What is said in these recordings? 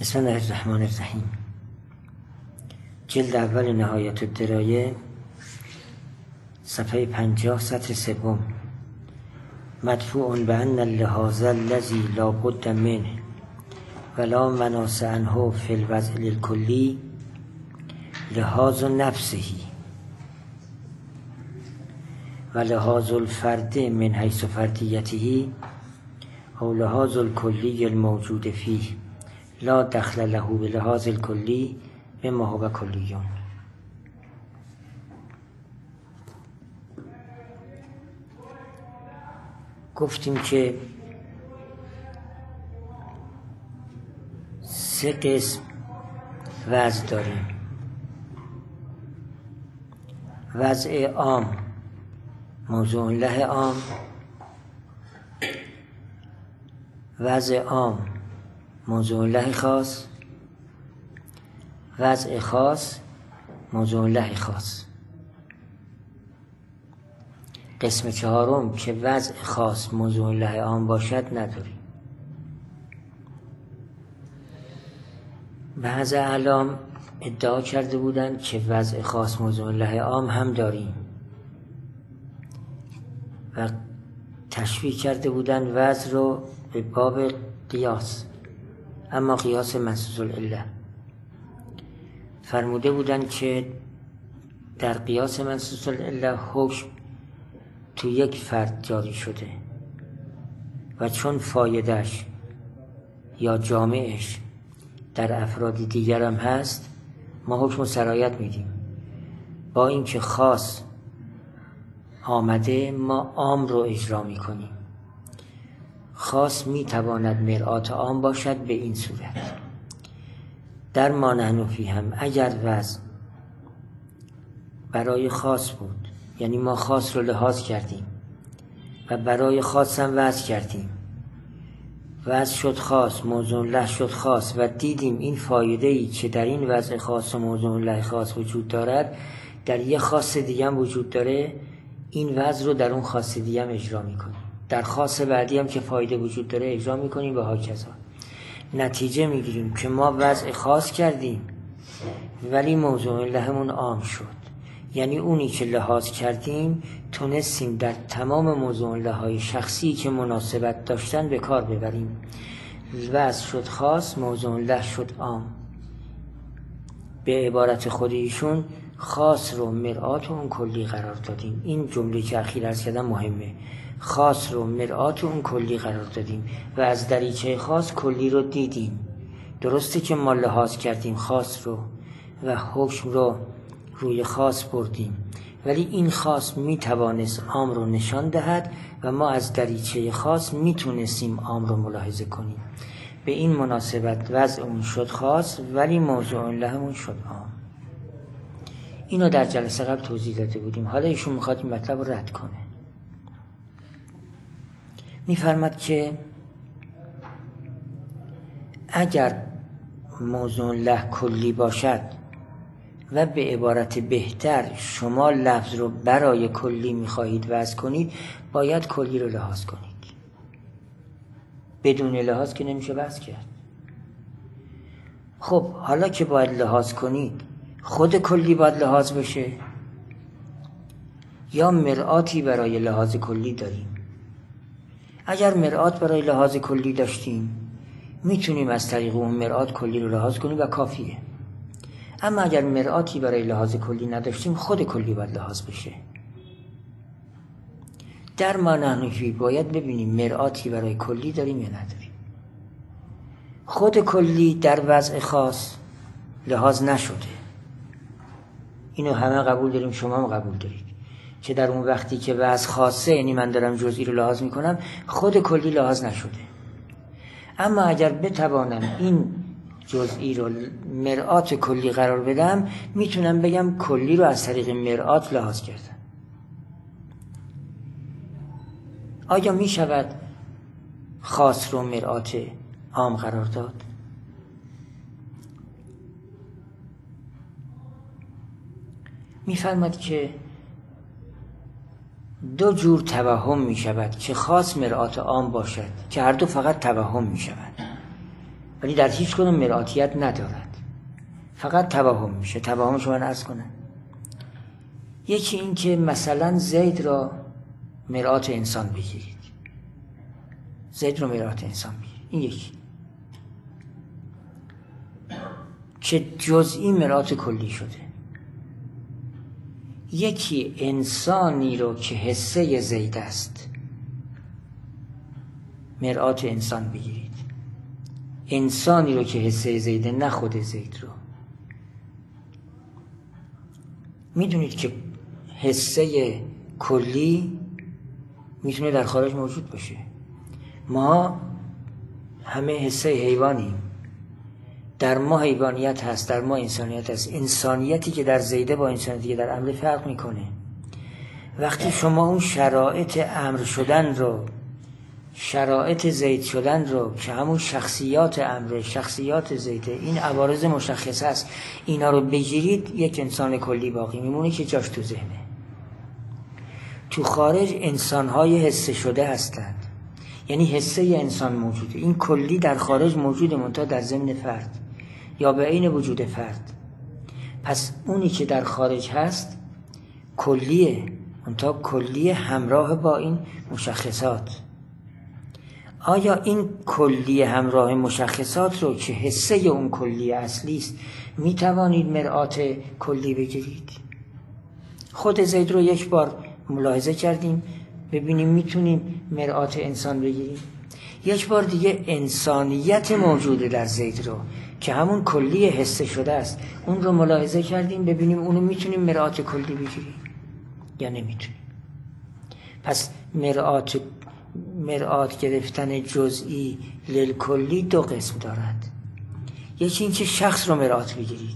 بسم الله الرحمن الرحیم. جلد اول نهایت الدرایه، صفحه 50، سطر سوم. مدفوع بأن اللحاظ الذي لا بد منه ولا مناص عنه في الوضع الكلی لحاظ نفسه و لحاظ الفرد من حیث فردیته او لحاظ الکلی الموجود فیه لا دخل له بلحاظ الکلی بما هو کلیون. گفتیم که سه قسم وضع داریم: وضع عام، موضوع له عام، وضع عام، موضوع له خاص، وضع خاص، موضوع له خاص. قسم چهارم که وضع خاص موضوع له عام باشد نداریم. بعض اعلام ادعا کرده بودند که وضع خاص موضوع له عام هم داریم و تشبیه کرده بودند وضع رو به باب قیاس، اما قیاس منصوص العله. فرموده بودند که در قیاس منصوص العله حکم تو یک فرد جاری شده و چون فایدهش یا جامعش در افراد دیگر هم هست، ما حکم سرایت میدیم. با اینکه خاص آمده ما عام رو اجرا میکنیم. خاص میتواند مرآت عام باشد به این صورت: در ما نحن فیه هم اگر وضع برای خاص بود، یعنی ما خاص رو لحاظ کردیم و برای خاص هم وضع کردیم، وضع شد خاص، موضوع له شد خاص و دیدیم این فایده‌ای که در این وضع خاص و موضوع له خاص وجود دارد در یک خاص دیگه هم وجود داره، این وضع رو در اون خاص دیگه هم اجرا میکنیم. در خاص بعدی هم که فایده وجود داره اجرا میکنیم و هاکذا. نتیجه میگیریم که ما وضع خاص کردیم ولی موضوع لهمون عام شد، یعنی اونی که لحاظ کردیم تونستیم در تمام موضوع لهای شخصی که مناسبت داشتن به کار ببریم. وضع شد خاص، موضوع له شد عام. به عبارت خود ایشون خاص رو مرآت اون کلی قرار دادیم. این جمله که اخیر عرض کردم مهمه. خاص رو مرآت اون کلی قرار دادیم و از دریچه خاص کلی رو دیدیم. درسته که ما لحاظ کردیم خاص رو و حکم رو روی خاص بردیم، ولی این خاص میتوانست عام رو نشان دهد و ما از دریچه خاص میتونستیم عام رو ملاحظه کنیم. به این مناسبت وضع اون شد خاص ولی موضوع لهمون شد عام. اینو در جلسه قبل توضیح داده بودیم. حالا ایشون میخواد این مطلب رو رد کنه. میفرماد که اگر موضوع له کلی باشد و به عبارت بهتر شما لفظ رو برای کلی میخواهید وضع کنید، باید کلی رو لحاظ کنید. بدون لحاظ که نمیشه وضع کرد. خب حالا که باید لحاظ کنید، خود کلی باید لحاظ بشه یا مرآتی برای لحاظ کلی داریم؟ اگر مرآت برای لحاظ کلی داشتیم میتونیم از طریق اون مرآت کلی رو لحاظ کنیم و کافیه. اما اگر مرآتی برای لحاظ کلی نداشتیم، خود کلی باید لحاظ بشه. در ما نحن فیه باید ببینیم مرآتی برای کلی داریم یا نداریم. خود کلی در وضع خاص لحاظ نشده. اینو همه قبول داریم، شما هم قبول دارید که در اون وقتی که وضع خاصه، یعنی من دارم جزئی رو لحاظ میکنم، خود کلی لحاظ نشده. اما اگر بتوانم این جزئی رو مرآت کلی قرار بدم، میتونم بگم کلی رو از طریق مرآت لحاظ کردم. آیا میشود خاص رو مرآت عام قرار داد؟ میفرماد که دو جور توهم می شود که خاص مرآت عام باشد که هر دو فقط توهم می شود. ولی در هیچ کدوم مرآتیت ندارد، فقط توهم میشه. توهمش رو من عرض کنم. یکی این که مثلا زید را مرآت انسان بگیرید، زید رو مرآت انسان بگیرید، این یکی که جزئی مرآت کلی شده. یکی انسانی رو که حصه زید است مرآت انسان بگیرید، انسانی رو که حصه زیده، نه خود زید رو. میدونید که حصه کلی میتونه در خارج موجود باشه. ما همه حصه حیوانیم، در ما حیوانیت هست، در ما انسانیت هست. انسانیتی که در زیده با انسانیتی که در امر فرق میکنه. وقتی شما اون شرایط امر شدن رو، شرایط زید شدن رو که همون شخصیات امر، شخصیات زیده، این عوارض مشخص است، اینا رو بگیرید، یک انسان کلی باقی میمونه که جاش تو ذهنه. تو خارج انسان‌های حسه شده هستند، یعنی حسه انسان موجوده. این کلی در خارج موجوده، منتها در ضمن فرد یا به عین وجود فرد. پس اونی که در خارج هست کلیه، منتها کلیه همراه با این مشخصات. آیا این کلیه همراه مشخصات رو که حسه اون کلیه اصلی است می توانید مرآت کلی بگیرید؟ خود زید رو یک بار ملاحظه کردیم، ببینیم میتونیم مرآت انسان بگیریم. یک بار دیگه انسانیت موجوده در زید رو که همون کلی حسه شده است، اون رو ملاحظه کردیم، ببینیم اونو میتونیم مرآت کلی بگیریم یا نمیتونیم. پس مرآت گرفتن جزئی للکلی دو قسم دارد. یکی این که شخص رو مرآت بگیرید،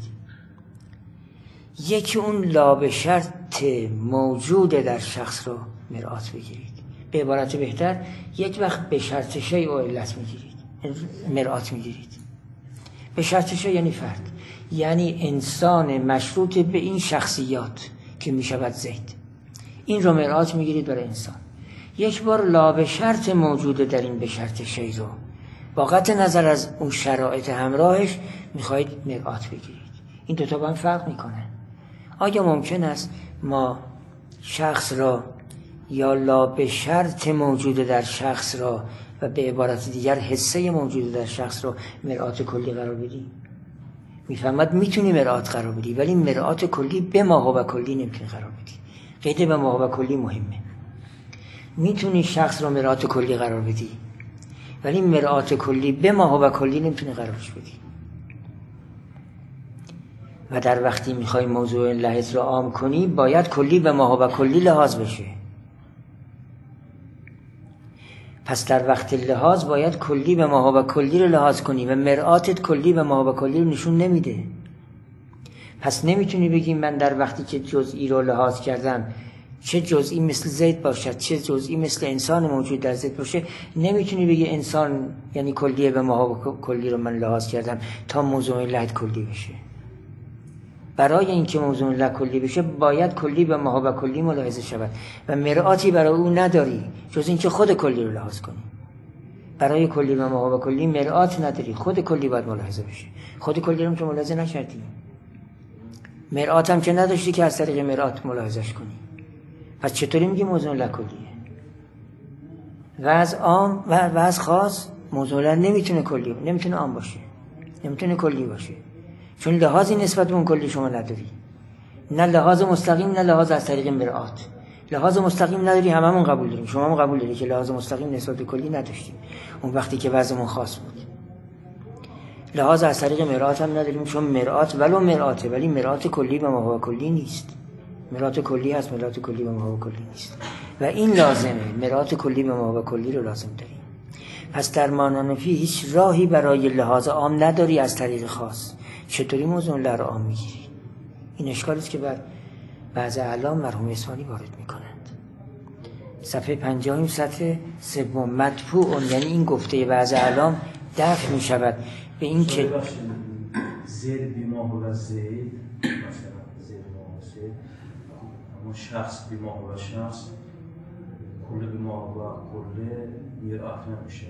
یکی اون لا شرط موجود در شخص رو مرآت بگیرید. به عبارت بهتر، یک وقت به شرط شیء و علت میگیرید، مرآت میگیرید. به شرط شیء یعنی فرد، یعنی انسان مشروط به این شخصیات که میشود زید، این رو مرآت میگیرید برای انسان. یک بار لا به شرط موجود در این به شرط شیء رو با قطع نظر از اون شرایط همراهش میخواهید مرآت بگیرید. این دوتا با هم فرق میکنه. آیا ممکن است ما شخص را یا لا به شرط موجود در شخص را و به عبارت دیگر حصه موجود در شخص را مرآت کلی قرار بدیم؟ میفهمد میتونی مرآت قرار بدی، ولی مرآت کلی به ما هو کلی نمیتونی قرار بدی. قید به ما هو کلی مهمه. میتونی شخص را مرآت کلی قرار بدی، ولی مرآت کلی به ما هو کلی نمیتونی قرارش بدی. و در وقتی میخوای موضوع لحظ را عام کنی، باید کلی به ما هو کلی لحاظ بشه. پس در وقت لحاظ باید کلی به ما هو کلی رو لحاظ کنی و مرآتت کلی به ما هو کلی رو نشون نمیده. پس نمیتونی بگی من در وقتی که جزئی رو لحاظ کردم، چه جزئی مثل زید باشد، چه جزئی مثل انسان موجود در زید باشه، نمیتونی بگی انسان یعنی کلیه به ما هو کلی رو من لحاظ کردم تا موضوع لحظ کلی بشه. برای اینکه موضوع لا کلی بشه باید کلی به ما هو کلی ملاحظه شود و مرآتی برای او نداری جز اینکه خود کلی رو لحاظ کنی. برای کلی به ما هو کلی مرآت نداری، خود کلی باید ملاحظه بشه. خود کلی رو که ملاحظه نکردی، مرآت هم که نداشتی که از طریق مرآت ملاحظهش کنی. پس چطوری میگی موضوع لا کلیه؟ و از عام و از خاص موضوع لا نمیتونه کلی، نمیتونه عام باشه، نمیتونه کلی باشه، چون لحاظی نسبت به اون کلی شما نداری. نه لحاظ مستقیم، نه لحاظ از طریق مرآت. لحاظ مستقیم نداری، هممون قبول داریم، شما هم قبول داری که لحاظ مستقیم نسبت به کلی نداشتیم اون وقتی که وضعمون خاص بود. لحاظ از طریق مرآت هم نداریم، چون مرآت ولو مرآته، ولی مرآت کلی به ما هو کلی نیست. مرآت کلی هست، مرآت کلی به ما هو کلی نیست و این لازمه. مرآت کلی به ما هو کلی رو لازم داریم. پس در مانانفی هیچ راهی برای لحاظ عام نداری از طریق خاص. چطوری موضوع لا رو عام میگیری؟ این اشکالی است که بر بعض اعلام مرحوم اصفهانی وارد میکنند. صفحه 50 سطر 3 مدفوع، یعنی این گفته بعض اعلام دفع میشود به این که زید بیما هو زید، مثلا زید بیما زید، اما شخص بیما هو شخص، کل بیما هو کل مرآت نمیشه.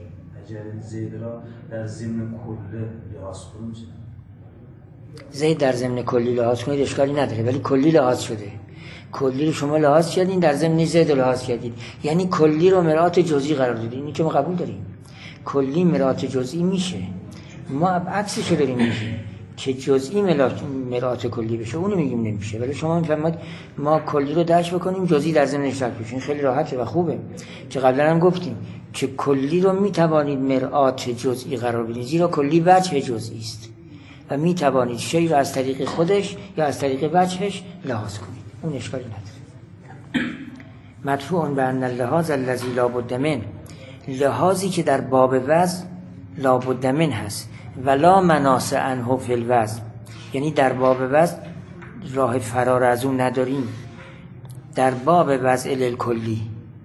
اگر این زید را در ضمن کل لحاظ کنیم زید در ضمن کلی لحاظ کنید اشکالی نداره، ولی کلی لحاظ شده. کلی رو شما لحاظ کردین، در ضمن زید رو لحاظ کردید، یعنی کلی رو مرآت جزئی قرار دادین. اینی که ما قبول داریم کلی مرآت جزئی میشه، ما عکسش رو داریم میگیم که جزئی مرآت کلی بشه، اونو میگیم نمیشه. ولی شما میفرمایید ما کلی رو درک بکنیم جزئی در ضمن اشتراک بشه. خیلی راحته و خوبه که قبلا هم گفتیم که کلی رو میتوانید مرآت جزئی قرار بدید، زیرا کلی وجه جزئی است و میتوانید شی رو از طریق خودش یا از طریق وجهش لحاظ کنید، اون اشکالی نداره. مدفوع بان اللحاظ الذی لا بد من، لحاظی که در باب وزن لا بد من هست، ولا مناص عنه فی الوزن، یعنی در باب وزن راه فرار از اون نداریم. در باب وضع الکلی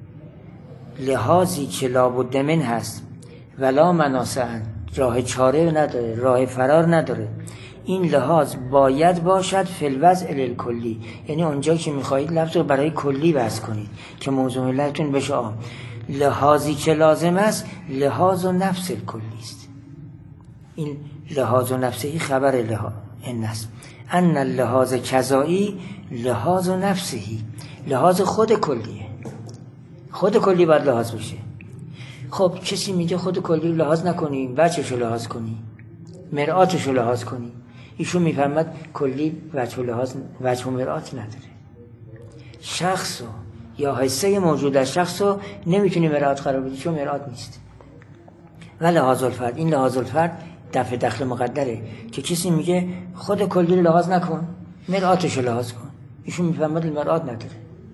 لحاظی که لا بد من هست ولا مناص عنه، راه چاره نداره، راه فرار نداره، این لحاظ باید باشد فی الوضع الکلی، یعنی اونجا که میخواهید لفظ رو برای کلی وضع کنید که موضوع ملتون بشه عام. لحاظی که لازم است لحاظ و نفس الکلی است. این لحاظ و نفسهی خبر این است ان اللحاظ کذایی لحاظ و نفسهی، لحاظ خود کلیه، خود کلی باید لحاظ بشه. خب کسی میگه خود کلی رو لحاظ نکنیم، وجهش رو لحاظ کنیم، مرآتش رو لحاظ کنیم. ایشون میفهمد کلی وجه و مرآت نداره. شخص یا حصه موجود در شخص رو نمیتونی مرآت قرار بدی چون مرآت نیست. و لحاظ الفرد، این لحاظ الفرد دفع دخل مقدره که کسی میگه خود کلی رو لحاظ نکن، مرآتش رو لحاظ کن. ایشون میفهمد مرآت نداره.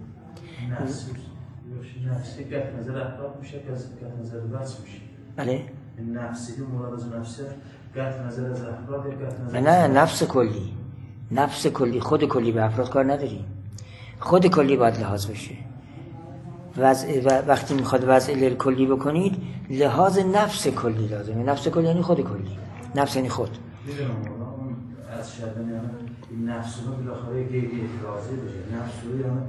نفسی که نظر افراد میشه که نظر وصف میشه. بله. نفسی مراد از نفسه قطع نظر از افراد یا قطع نظر نه نفس کلی، نفس کلی، خود کلی به افراد کار نداریم، خود کلی باید لحاظ بشه. وقتی میخواد وضع کلی بکنید لحاظ نفس کلی لازمه. نفس کلی یعنی خود کلی، نفس یعنی خود. میدونم اون از شدن این نفس رو بالاخره گیری اعتراضی بشه، نفس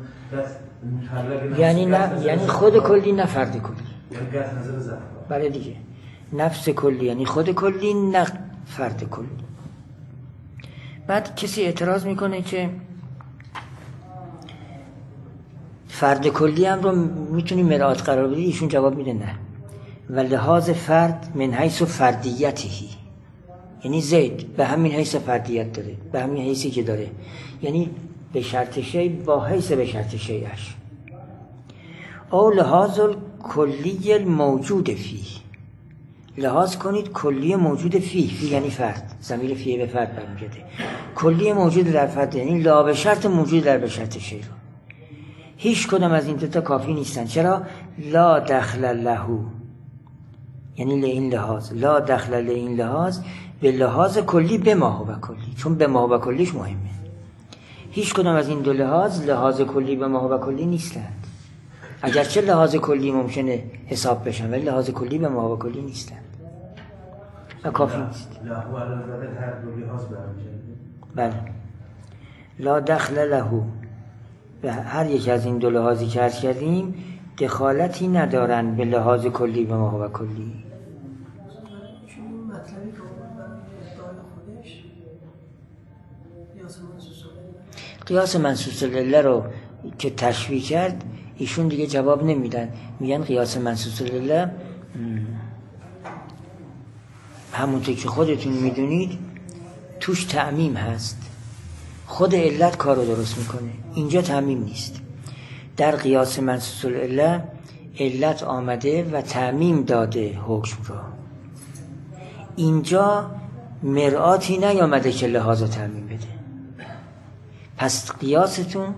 رو یعنی خود کلی نه فرد کلی، یعنی قطع نظر از افراد. بله دیگه، نفس کلی یعنی خود کلی نه فرد کلی. بعد کسی اعتراض میکنه که فرد کلی هم رو میتونی مرآت قرار بدی، ایشون جواب میده نه. و لحاظ فرد من حیث فردیتهی، یعنی زید به همین حیث فردیت داره، به همین حیثی که داره، یعنی به شرط شی با حیث به شرط شیش. او لحاظ کلی الموجود فی، لحاظ کنید کلی موجود فی یعنی فرد، ضمیر فیه به فرد برمیگرده، کلی موجود در فرد یعنی لا به شرط موجود در به شرط شی رو. هیچ کدام از این دو تا کافی نیستن. چرا؟ لا دخل له، یعنی لین لحاظ، لا دخل لین لحاظ به لحاظ کلی به ما هو کلی، چون به ما هو کلیش مهمه. هیچ کدام از این دو لحاظ کلی به ما هو کلی نیستند. اگرچه لحاظ کلی ممکنه حساب بشن ولی لحاظ کلی به ما هو کلی نیستند و کافی نیست. له علاوه هر دو لحاظ برمیگرده. بله. لا دخل له به هر یک از این دو لحاظی که عرض کردیم دخالتی ندارن به لحاظ کلی به ما هو کلی. قیاس منصوص العله رو که تشبیه کرد ایشون دیگه جواب نمیدن، میگن قیاس منصوص العله همونطور که خودتون میدونید توش تعمیم هست، خود علت کار رو درست میکنه، اینجا تعمیم نیست. در قیاس منصوص العله علت آمده و تعمیم داده حکم رو، اینجا مرآتی نیامده که لحاظ رو تعمیم بده. پس قیاستون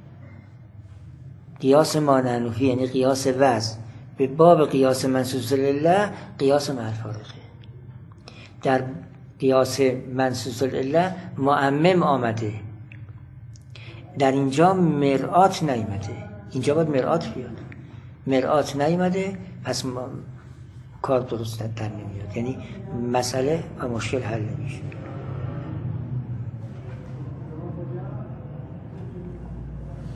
قیاس مانعنوفی یعنی قیاس وضع به باب قیاس منصوص العله قیاس مع الفارقه. در قیاس منصوص العله معمم آمده، در اینجا مرآت نیامده، اینجا باید مرآت بیاد، مرآت نیامده پس کار درست در نمیاد، یعنی مسئله و مشکل حل نمیشه.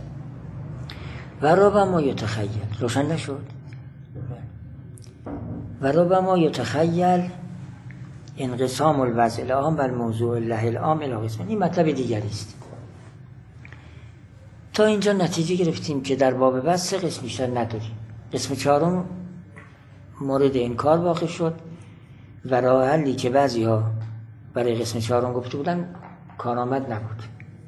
و ربما یتخیل روشن نشد. و ربما یتخیل انقسام الوضع العام و الموضوع الله العام الی قسمین. این مطلب دیگری است. تا اینجا نتیجه گرفتیم که در باب بس 3 قسم بیشتر نداریم. قسم 4 مورد انکار واقع شد و راه حلی که بعضی‌ها برای قسم 4 گفته بودن کارآمد نبود.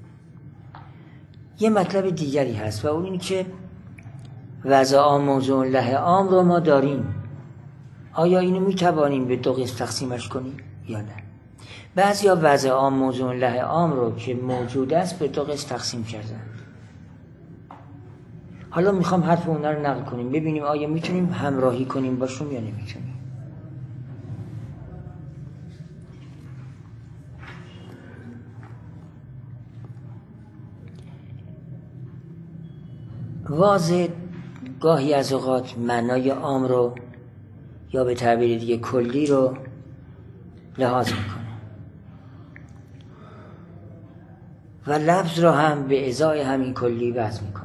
یه مطلب دیگری هست و اون این که وضع عام موضوع الله عام رو ما داریم. آیا اینو میتوانیم به 2 قسم تقسیمش کنیم یا نه؟ بعضیا وضع عام موضوع الله عام رو که موجود است به 2 قسم تقسیم کردن. حالا میخوام حرف اونا رو نقل کنیم ببینیم آیا میتونیم همراهی کنیم باشون یا نمیتونیم. واضح گاهی از اوقات معنای عام رو یا به تعبیر دیگه کلی رو لحاظ میکنه و لفظ رو هم به ازای همین کلی وضع میکنه.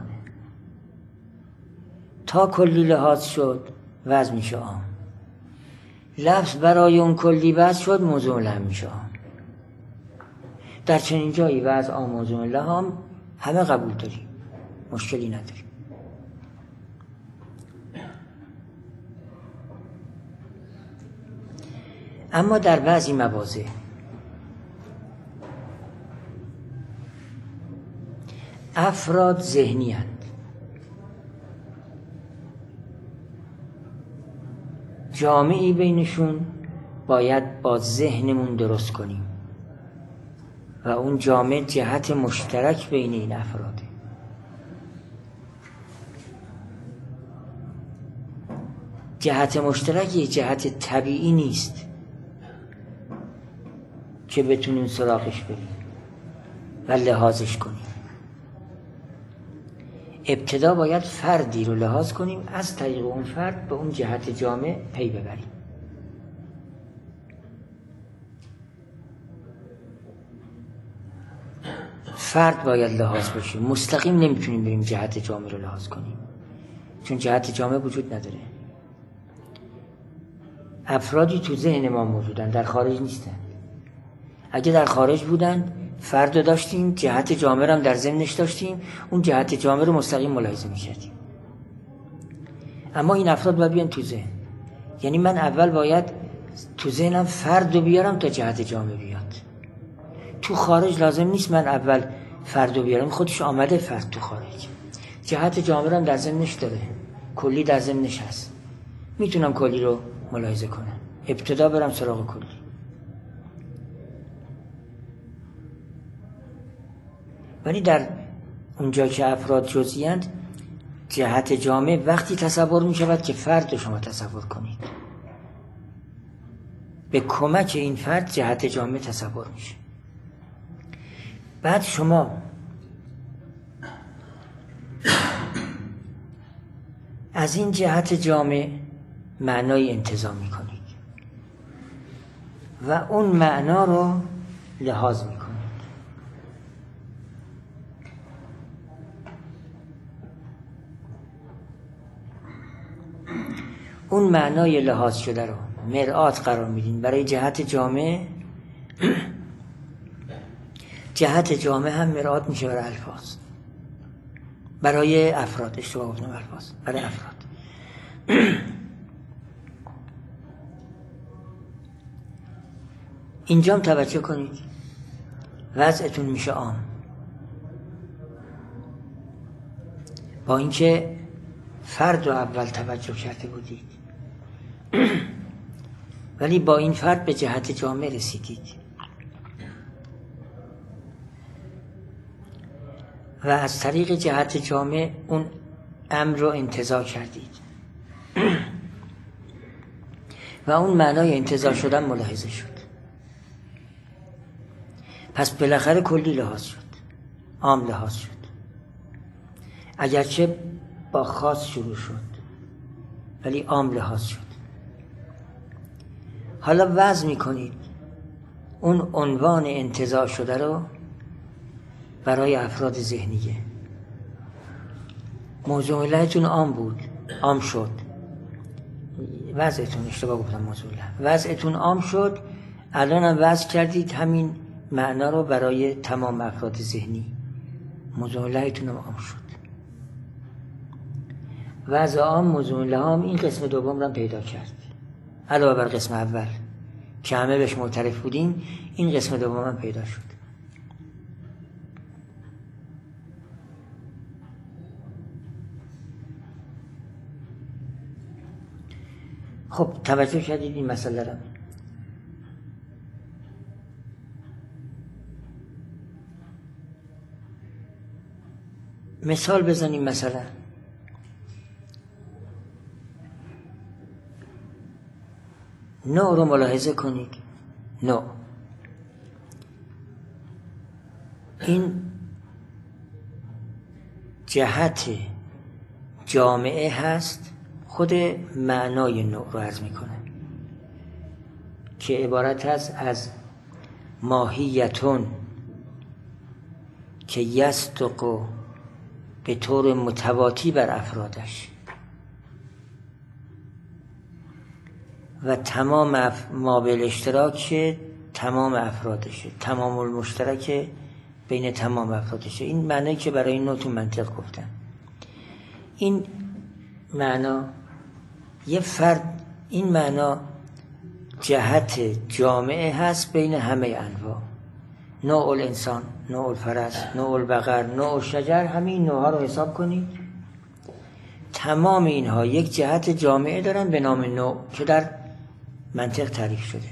تا کلی لحاظ شد وضع میشه عام. لفظ برای اون کلی وضع شد موضوع له میشه عام. در چنین جایی وضع عام موضوع له عام همه قبول داریم، مشکلی نداریم. اما در بعضی مواضع افراد ذهنی هستند، جامعی بینشون باید با ذهنمون درست کنیم و اون جامع جهت مشترک بین این افراده. جهت مشترک یه جهت طبیعی نیست که بتونیم سراغش بریم و لحاظش کنیم. ابتدا باید فردی رو لحاظ کنیم، از طریق اون فرد به اون جهت جامع پی ببریم. فرد باید لحاظ بشه. مستقیم نمیتونیم بریم جهت جامع رو لحاظ کنیم چون جهت جامع وجود نداره. افرادی تو ذهن ما موجودن، در خارج نیستن. اگه در خارج بودن فرد رو داشتیم، جهت جامع رو هم در ذهنش داشتیم، اون جهت جامع رو مستقیم ملاحظه میکردیم. اما این افراد باید بیان تو ذهن. یعنی من اول باید تو ذهنم فرد رو بیارم تا جهت جامع بیاد. تو خارج لازم نیست من اول فرد رو بیارم، خودش آمده فرد تو خارج. جهت جامع رو هم در ذهنش داره، کلی در ذهنش هست، میتونم کلی رو ملاحظه کنم. ابتدا برم سراغ کلی. ولی در اونجا که افراد جزئی اند، جهت جامع وقتی تصور می شود که فرد رو شما تصور کنید. به کمک این فرد جهت جامع تصور میشه. بعد شما از این جهت جامع معنای انتزاع می کنید و اون معنا رو لحاظ می کنید. اون معنای لحاظ شده رو مرآت قرار میدین برای جهت جامع. جهت جامع هم مرآت میشه برای الفاظ، برای افراد. اشتباه گفتم، الفاظ برای افراد. اینجام توجه کنید، وضعتون میشه عام. با اینکه فرد رو اول توجه کرده بودید ولی با این فرد به جهت جامع رسیدید و از طریق جهت جامع اون امر رو انتزاع کردید و اون معنای انتزاع شدن ملاحظه شد. پس بالاخره کلی لحاظ شد، عام لحاظ شد، اگرچه با خاص شروع شد ولی عام لحاظ شد. حالا وضع میکنید اون عنوان انتزاع شده رو برای افراد ذهنیه. موضوع لهتون عام بود، عام شد. وضعتون، اشتباه گفتم موضوع وضعتون عام شد، الان هم وضع کردید همین معنا رو برای تمام افراد ذهنی، موضوع لهتون هم عام شد. وضع عام موضوع له هم این قسم دوم رو پیدا کرد علاوه بر قسم اول که همه بهش معترف بودیم، این قسم دوم هم پیدا شد. خب توجه کردید این مسئله رو؟ مثال بزنیم. مثلا نوع رو ملاحظه کنید. نوع این جهت جامعه هست، خود معنای نوع رو عرض میکنه که عبارت هست از ماهیتون که یصدق به طور متواتی بر افرادش و تمام ما بالاشتراک تمام افرادشه، تمام المشترک بین تمام افرادشه. این معنی که برای نوع تو منطق گفتن. این معنا یه فرد، این معنا جهت جامعه هست بین همه انواع، نوع الانسان، نوع الفرس، نوع البقر، نوع الشجر، همین نوعها رو حساب کنید، تمام اینها یک جهت جامعه دارن به نام نوع که در منطق تعریف شده.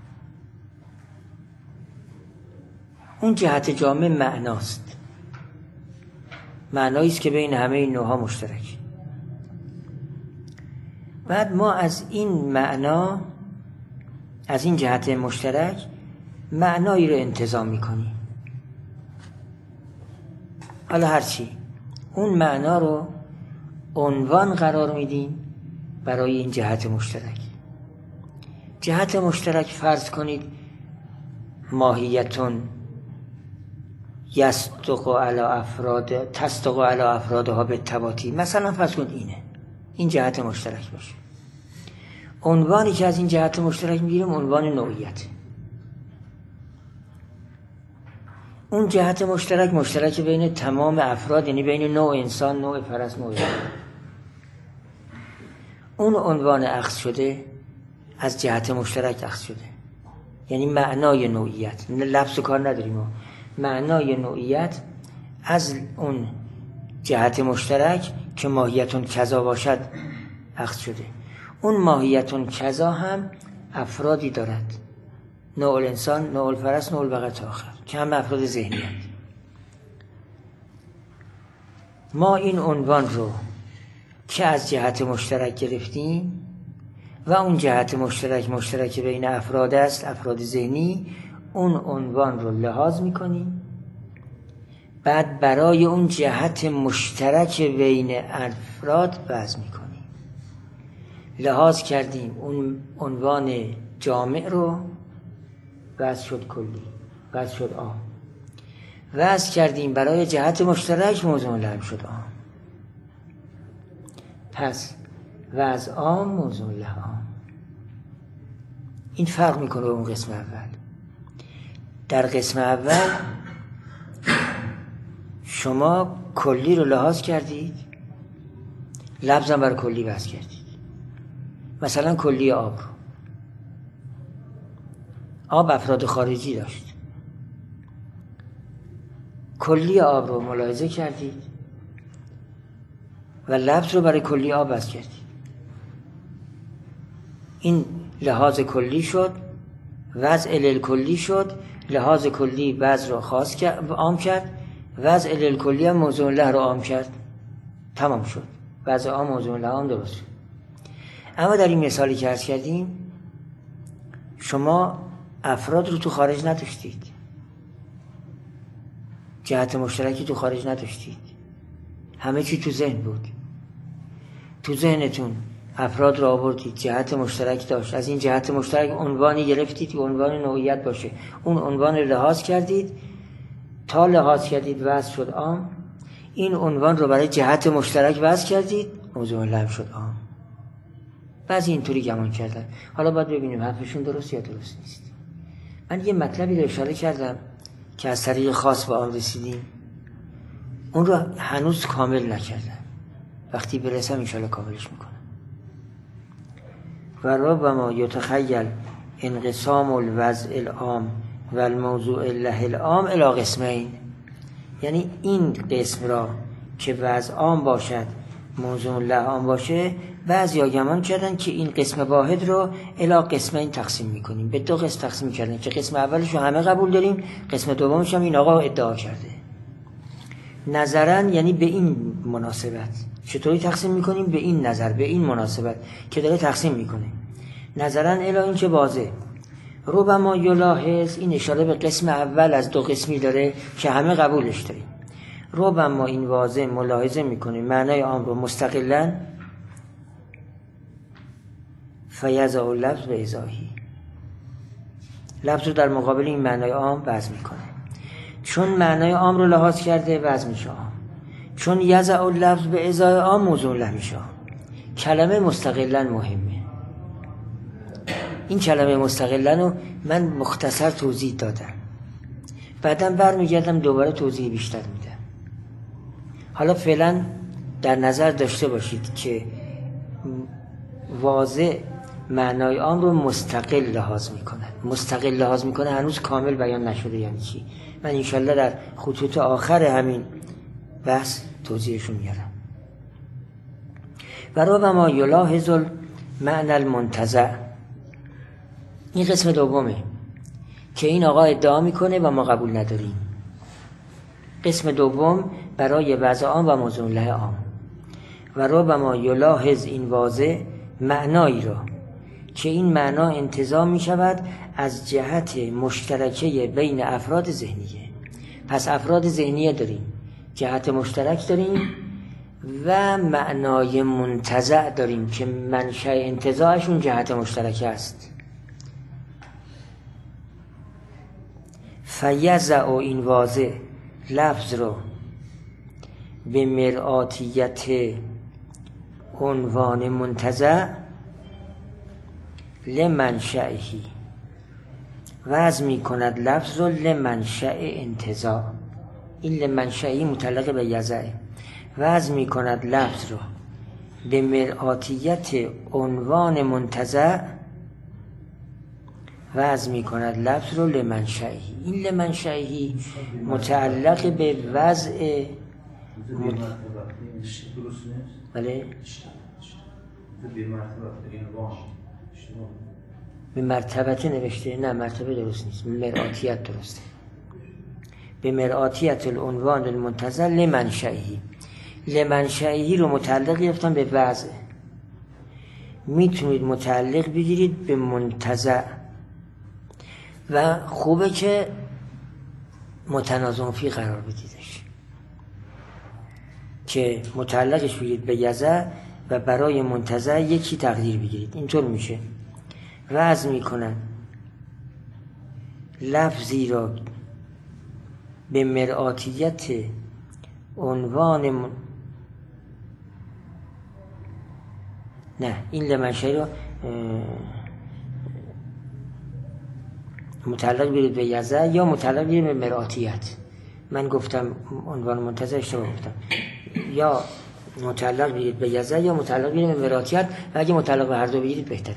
اون جهت جامعه معناست، معنایی است که بین همه این نوعها مشترک. بعد ما از این معنا، از این جهت مشترک معنایی رو انتزاع میکنیم. حالا هرچی اون معنا رو عنوان قرار میدیم برای این جهت مشترک. جهت مشترک فرض کنید ماهیتون یصدق علی افراد، تصدق علی افرادها به تواتی، مثلا فرض کنید اینه، این جهت مشترک باشه. عنوانی که از این جهت مشترک میگیریم عنوان نوعیت. اون جهت مشترک بین تمام افراد، یعنی بین نوع انسان، نوع فرس، نوع انسان. اون عنوان اخذ شده از جهت مشترک اخذ شده، یعنی معنای نوعیت، لفظ و کار نداریم ما. معنای نوعیت از اون جهت مشترک که ماهیتون کذا باشد اخذ شده. اون ماهیتون کذا هم افرادی دارد، نوع الانسان، نوع الفرس، نوع البقر تا آخر، که هم افراد ذهنی هست. ما این عنوان رو که از جهت مشترک گرفتیم و اون جهت مشترک بین افراد است، افراد ذهنی، اون عنوان رو لحاظ میکنیم. بعد برای اون جهت مشترک بین افراد وضع میکنیم. لحاظ کردیم اون عنوان جامع رو، وضع شد کلی، وضع شد عام. وضع کردیم برای جهت مشترک، موضوع لعب شد عام. پس وضع عام، موضوع له عام. این فرق میکنه با اون قسم اول. در قسم اول شما کلی رو لحاظ کردید، لفظم بر کلی وضع کردید. مثلا کلی آب رو، آب افراد خارجی داشت، کلی آب رو ملاحظه کردید و لفظ رو برای کلی آب وضع کردید. این لحاظ کلی شد، وضع للکلی شد، لحاظ کلی وضع رو خاص کرد، عام کرد، وضع للکلی هم موضوع له رو عام کرد، تمام شد. وضع عام، موضوع له عام، درست شد. اما در این مثالی که عرض کردیم شما افراد رو تو خارج نداشتید، جهت مشترکی تو خارج نداشتید، همه چی تو ذهن بود. تو ذهنتون افراد رو آوردید، جهت مشترک داشت، از این جهت مشترک عنوانی گرفتید که عنوان نوعیت باشه، اون عنوان رو لحاظ کردید، تا لحاظ کردید وضع شد عام. این عنوان رو برای جهت مشترک وضع کردید، موضوع لعب شد عام. بعضی اینطوری گمان کردن. حالا باید ببینیم حرفشون درست یا درست نیست. من یه مطلبی رو اشاره کردم که از طریق خاص به آن رسیدیم، اون رو هنوز کامل نکردم. وقتی برسم انشاءالله کاملش میکنم. و ربما یتخیل انقسام الوضع العام و الموضوع له العام الی قسمین، یعنی این قسم را که وضع عام باشد موضوع له عام باشه، بعضیا گمان کردن که این قسم واحد رو الی قسمین تقسیم میکنیم، به دو قسم تقسیم کردن که قسم اولش رو همه قبول داریم، قسم دومش هم این آقا ادعا کرده. نظرن یعنی به این مناسبت. چطوری تقسیم میکنیم؟ به این نظر، به این مناسبت که داره تقسیم میکنه. نظرن الی این که واضح. ربما یلاحظ، این اشاره به قسم اول از دو قسمی داره که همه قبولش داریم. ربما این واضح ملاحظه میکنه معنای عام رو مستقلا فیضع اللفظ به ازاهی، لفظ رو در مقابل این معنای عام وضع میکنه. چون معنای عام رو لحاظ کرده وضع میشه عام، چون یضع اللفظ به ازای عام موضوع له میشه. کلمه مستقلا مهمه. این کلمه مستقلا رو من مختصر توضیح دادم، بعدم برمیگردم دوباره توضیح بیشتر میدم. حالا فعلا در نظر داشته باشید که واضح معنای عام رو مستقل لحاظ میکنه. مستقل لحاظ میکنه هنوز کامل بیان نشده یعنی چی. من انشالله در خطوط آخر همین بحث توضیحشون میارم. و ربما یلاحظ المعنى المنتزع، این قسم دومه که این آقا ادعا میکنه و ما قبول نداریم. قسم دوم برای وضع عام و موضوع له عام. و ربما یلاحظ این واضح معنایی را که این معنا انتزاع می شود از جهت مشترکه بین افراد ذهنیه. پس افراد ذهنیه داریم، جهت مشترک داریم و معنای منتزع داریم که منشأ انتزاعشون جهت مشترک است. فیضع این واضح لفظ رو به مرآتیت عنوان منتزع لمنشأهی، وضع می کند لفظ رو لمنشأ انتزاع. این لمنشأهی متعلق به یضعه. وضع می کند لفظ رو به مرآتیت عنوان منتزع، وضع می کند لفظ رو لمنشأهی. این لمنشأهی متعلق به وضع بله به مرتبت نوشته، نه مرتبه درست نیست، مرآتیت درسته. به مرآتیت العنوان المنتزع لمنشأهی. لمنشأهی رو متعلق گرفتم به وضع، میتونید متعلق بگیرید به منتزع و خوبه که متناظم فی قرار بدیدش، که متعلقش بگیرید به یضع و برای منتزع یکی تقدیر بگیرید. اینطور میشه وضع میکنن لفظی را به مرآتیت عنوان نه، این لمنشأهی رو متعلق بگیرید به یضع یا متعلق بگیرید به مرآتیت. من گفتم عنوان منتزع، اشتباه گفتم. یا متعلق بگیرید به یضع یا متعلق بگیرید به مرآتیت، و اگه متعلق به هر دو بگیرید بهتره.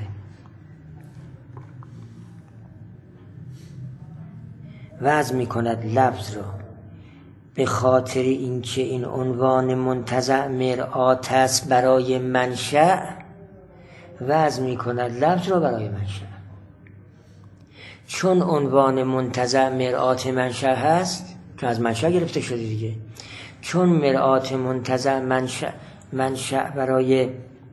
وضع می کند لفظ را به خاطر اینکه این عنوان منتزع مرآت است برای منشأ، وضع می کند لفظ را برای منشأ. چون عنوان منتزع مرآت منشأ هست، که از منشأ گرفته شده دیگه، چون مرآت منتزع منشأ برای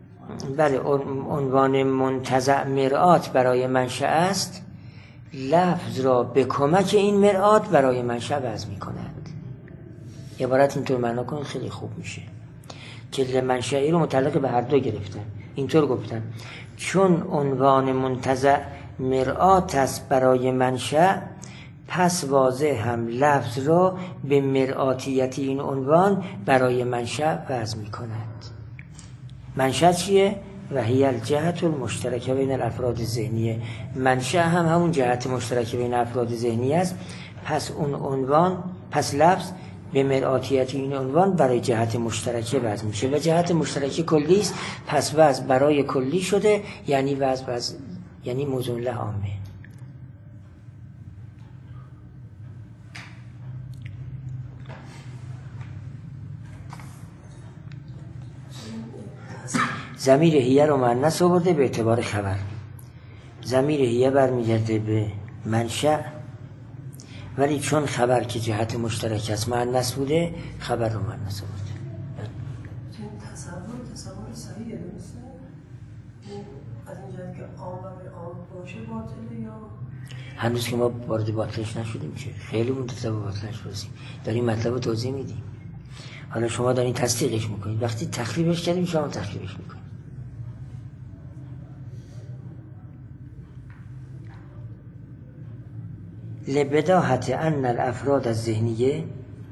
عنوان منتزع مرآت برای منشأ است، لفظ را به کمک این مرآت برای منشأ وضع می کند. عبارت اینطور معنا کنید خیلی خوب میشه که منشأی رو متعلق به هر دو گرفتن. اینطور گفتن چون عنوان منتزع مرآت است برای منشأ، پس واضح هم لفظ را به مرآتیت این عنوان برای منشأ وضع می کند. منشأ چیه؟ و هی الجهت المشترکه بین الافراد ذهنیه. منشأ هم همون جهت مشترک بین افراد ذهنی است. پس اون عنوان، پس لفظ به مرآتیت این عنوان برای جهت مشترکه وضع میشه و جهت مشترکه کلی است. پس وضع برای کلی شده، یعنی وضع یعنی موضوع له عامه. ضمیر هیه رو مؤنث آورده به اعتبار خبر. ضمیر هیه برمیگرده به منشأ، ولی چون خبر که جهت مشترک است مؤنث بوده، خبر رو مؤنث آورده. تصور صحیحه، درسته؟ از این جهت که عام باشه باطله یا هنوز که ما وارد باطلش نشدیم، چه خیلی منتظر باطلش باشیم، داریم مطلب رو توضیح میدیم. حالا شما دارین تصدیقش میکنید، وقتی تخریبش کردیم شما تخریبش میکنید. لبداهت ان الافراد الذهنیه،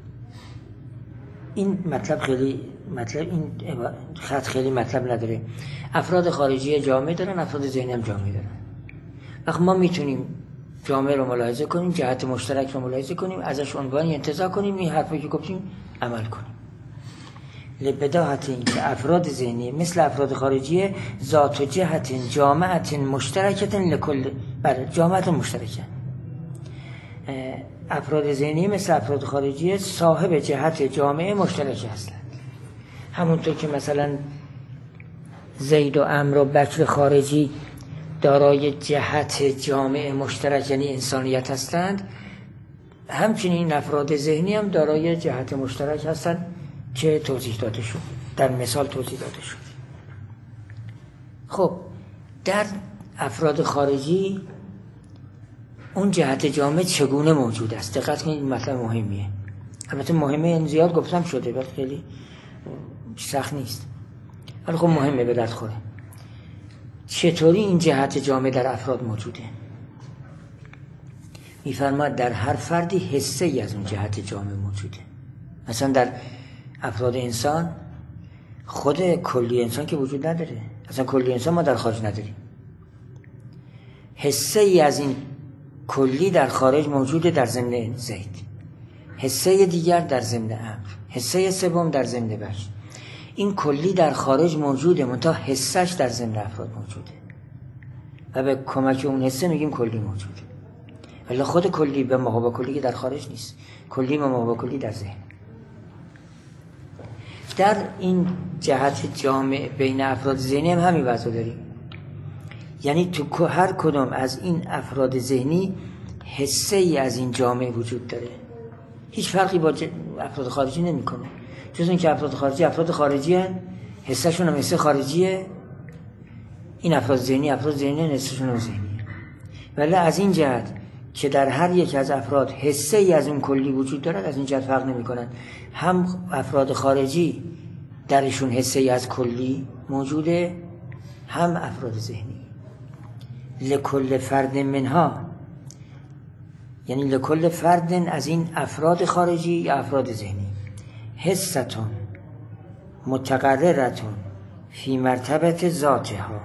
این مطلب خیلی این خط خیلی مطلب نداره. افراد خارجی جامعه دارن، افراد ذهنی هم جامعه دارن. وقت ما میتونیم جامعه رو ملاحظه کنیم، جهت مشترک رو ملاحظه کنیم، ازش عنوانی انتزاع کنیم، این حرفی که گفتیم عمل کنیم. لبداهت این که افراد ذهنی مثل افراد خارجی ذات و جهت جامعت مشترکت لکل، بله جامعت مشترکه. افراد ذهنی مثل افراد خارجی صاحب جهت جامعه مشترک هستند. همونطور که مثلا زید و عمرو و بکر خارجی دارای جهت جامعه مشترک یعنی انسانیت هستند، همچنین افراد ذهنی هم دارای جهت مشترک هستند که توضیح داده شد، در مثال توضیح داده شد. خب در افراد خارجی اون جهت جامعه چگونه موجود است؟ دقت کنید، این مطلب مهمیه. البته مهمه، این زیاد گفتم شده ولی خیلی سخت نیست، ولی خب مهمه، به درد خوره. چطوری این جهت جامعه در افراد موجوده؟ میفرماید در هر فردی حصه ای از اون جهت جامعه موجوده. مثلا در افراد انسان، خود کلی انسان که وجود نداره، اصلا کلی انسان ما در خارج نداریم. حصه ای از این کلی در خارج موجوده، در ضمن زید، حصه دیگر در ضمن عمرو، حصه سوم در ضمن بکر. این کلی در خارج موجوده، منتها حصهش در ضمن افراد موجوده و به کمک اون حصه میگیم کلی موجوده. ولی خود کلی به مقابل کلی که در خارج نیست، کلی به مقابل کلی در ذهن. در این جهت جامع بین افراد ذهنی هم همین وضع داریم، یعنی تو هر کدام از این افراد ذهنی حصه ای از این جامعه وجود داره، هیچ فرقی با افراد خارجی نمیکنه، جز اینکه افراد خارجی هن، حصهشون هم حصه خارجیه، این افراد ذهنی حصهشون هم ذهنیه. ولی از این جهت که در هر یک از افراد حصه ای از اون کلی وجود دارد، از این جهت فرق نمیکنن. هم افراد خارجی درشون حصه ای از کلی موجوده، هم افراد ذهنی. لکل فرد منها، یعنی لکل فرد از این افراد خارجی یا افراد ذهنی، حصتون متقررتون فی مرتبت ذاتها،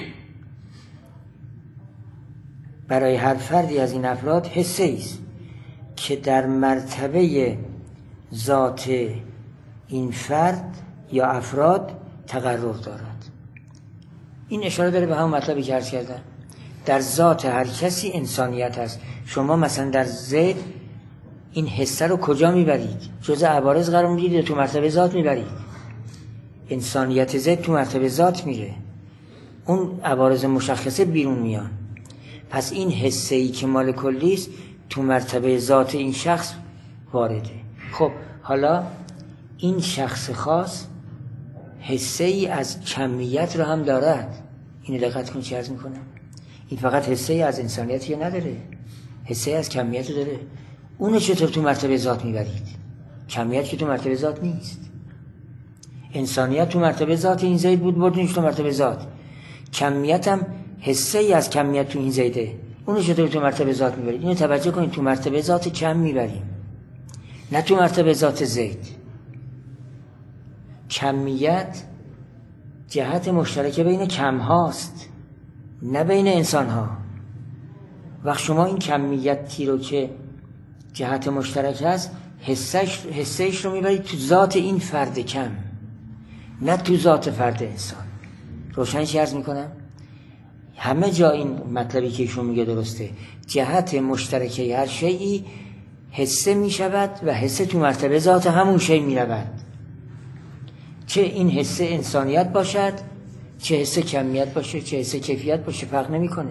برای هر فردی از این افراد حصه است که در مرتبه ذات این فرد یا افراد تقرر دارد. این اشاره داره به همون مطلبی که عرض کردم، در ذات هر کسی انسانیت هست. شما مثلا در زید این حصه رو کجا میبرید؟ جزء عوارض قرار میدید، تو مرتبه ذات میبرید. انسانیت زید تو مرتبه ذات میره، اون عوارض مشخصه بیرون میان. پس این حصه ای که مال کلی است تو مرتبه ذات این شخص وارده. خب حالا این شخص خاص حصه ای از کمیت رو هم دارد. اینو دقت کن چه عرض میکنم. این فقط حصه ای از انسانیتی نداره، حصه ای از کمیت رو داره. اونو چطور تو مرتبه ذات میبرید؟ کمیت که تو مرتبه ذات نیست. انسانیت تو مرتبه ذات این زید بود، بردینش تو مرتبه ذات. کمیت هم حصه ای از کمیت تو این زیده، اونو چطور تو مرتبه ذات میبرید؟ اینو توجه کنید، تو مرتبه ذات کم میبریم، نه تو مرتبه ذات زید. جهت مشترکه بین کم هاست، نه بین انسان ها. وقت شما این کمیتی رو که جهت مشترک هست حسش رو میبرید تو ذات این فرد کم، نه تو ذات فرد انسان. روشن چی عرض میکنم؟ همه جا این مطلبی که ایشون میگه درسته. جهت مشترکه هر شیئی حسه میشود و حسه تو مرتبه ذات همون شی میرود، چه این حسه انسانیت باشد، چه حسه کمیت باشه، چه حسه کیفیت باشه، فرق نمیکنه.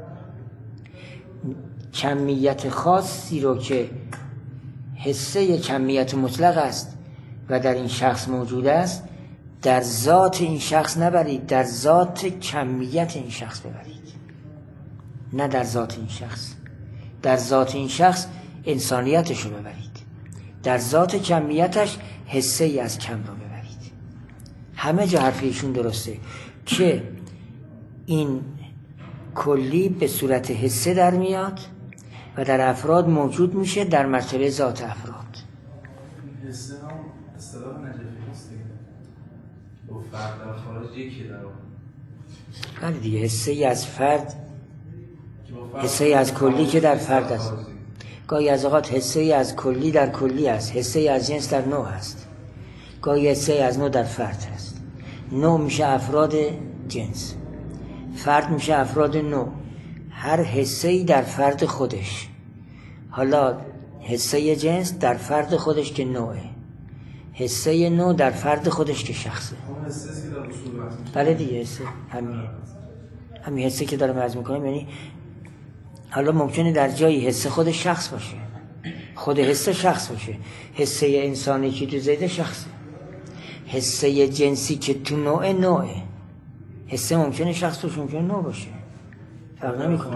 کمیت خاصی رو که حسه کمیت مطلق است و در این شخص موجود است، در ذات این شخص نبرید، در ذات کمیت این شخص ببرید، نه در ذات این شخص. در ذات این شخص انسانیتش رو ببرید، در ذات کمیتش حسه ای از کم رو ببرید. همه جا حرف ایشون درسته که این کلی به صورت حسه در میاد و در افراد موجود میشه در مرتبه ذات افراد. حسه هم اصطلاح نجفی هست دیگه، با فرد در خارج یکی در اون. بله دیگه، حسه ای از فرد، حسه ای از کلی که در فرد است. گاهی از اوقات حسه ای از کلی در کلی است، حسه ای از جنس در نوع است، گاهی حسه ای از نوع در فرد است. نوع میشه افراد جنس، فرد میشه افراد نوع. هر حسه ای در فرد خودش. حالا حسه جنس در فرد خودش که نوعه، حسه نوع در فرد خودش که شخصه. بله دیگه، حسه همین حسه که دارم عرض میکنم. یعنی حالا ممکنه در جایی حسه خود شخص باشه، خود حسه شخص باشه، حسه انسانی که تو زیده شخصه، حسه جنسی که تو نوعه. حسه ممکنه شخص باشه، ممکنه نوع باشه، فرق نمیکنه.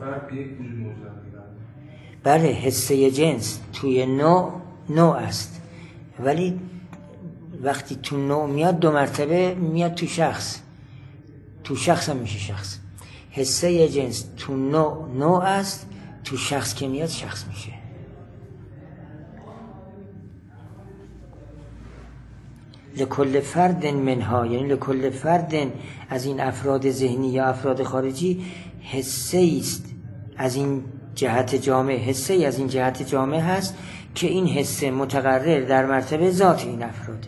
بله، حسه جنس توی نوع است، ولی وقتی تو نوع میاد دو مرتبه میاد تو شخص هم میشه شخص. حسه جنس تو نوع است، تو شخص که میاد شخص میشه. لکل فرد منها، یعنی لکل فرد از این افراد ذهنی یا افراد خارجی حسه است از این جهت جامع، حسه ای از این جهت جامع هست که این حسه متقرر در مرتبه ذات این افراده.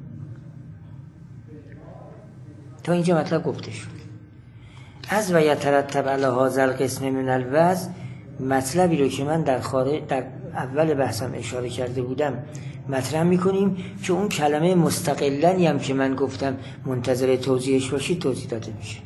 تا اینجا مطلب گفته شد. از و یترتب علی هذا القسم من الوضع، مطلبی رو که من در اول بحثم اشاره کرده بودم مطرح میکنیم که اون کلمه مستقلنی هم که من گفتم منتظر توضیحش باشید توضیح داده میشه.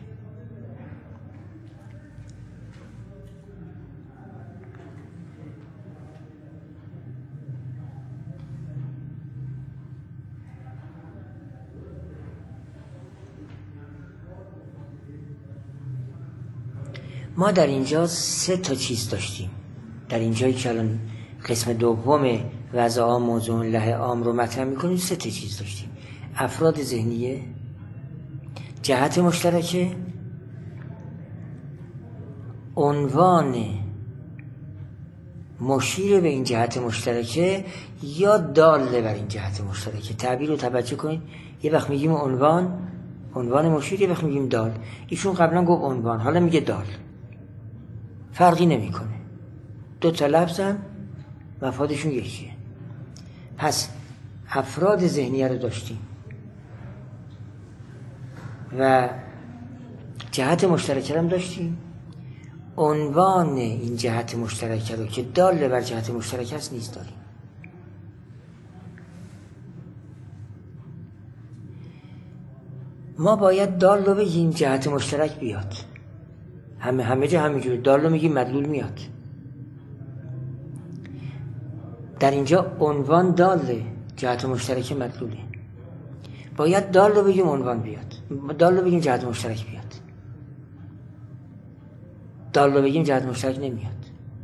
ما در اینجا 3 تا چیز داشتیم. در اینجایی که الان قسم دوم وضع عام موضوع له عام رو مطرح میکنیم 3 تا چیز داشتیم: افراد ذهنیه، جهت مشترکه، عنوان مشیر به این جهت مشترکه یا داله بر این جهت مشترکه. تعبیر رو توجه کنید، یه وقت میگیم عنوان مشیر، یه وقت میگیم دال. ایشون قبلا گفت عنوان، حالا میگه دال، فرقی نمیکنه، 2 تا لفظ هم مفادشون یکیه. پس افراد ذهنیه رو داشتیم و جهت مشترکه هم داشتیم. عنوان این جهت مشترکه رو که داله بر جهت مشترکه است نیز داریم. ما باید دال رو بگیم جهت مشترک بیاد. همه جا همینجور دال رو میگیم مدلول میاد. در اینجا عنوان داله، جهت مشترک مدلوله. باید دال رو بگیم عنوان بیاد، دال رو بگیم جهت مشترک بیاد. دال رو بگیم جهت مشترک نمیاد.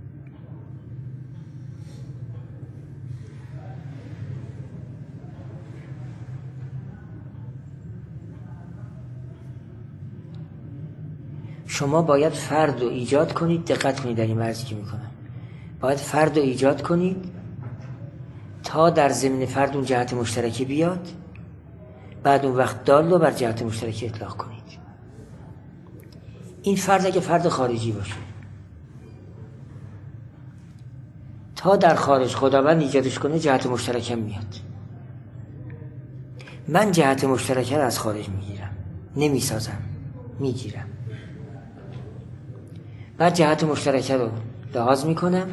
شما باید فرد رو ایجاد کنید. دقت کنید در این عرضی که میکنم، باید فرد رو ایجاد کنید تا در ضمن فرد اون جهت مشترکی بیاد بعد اون وقت دال رو بر جهت مشترک اطلاق کنید. این فرد اگه فرد خارجی باشه، تا در خارج خداوند ایجادش کنه جهت مشترکم میاد. من جهت مشترک رو از خارج میگیرم، نمیسازم، میگیرم. بعد جهت مشترک رو لحاظ میکنم،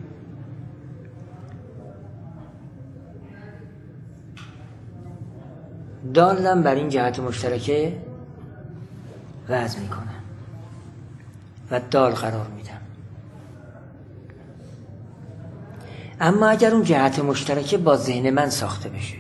دالم بر این جهت مشترکه وضع میکنم و دال قرار میدم. اما اگر اون جهت مشترکه با ذهن من ساخته بشه،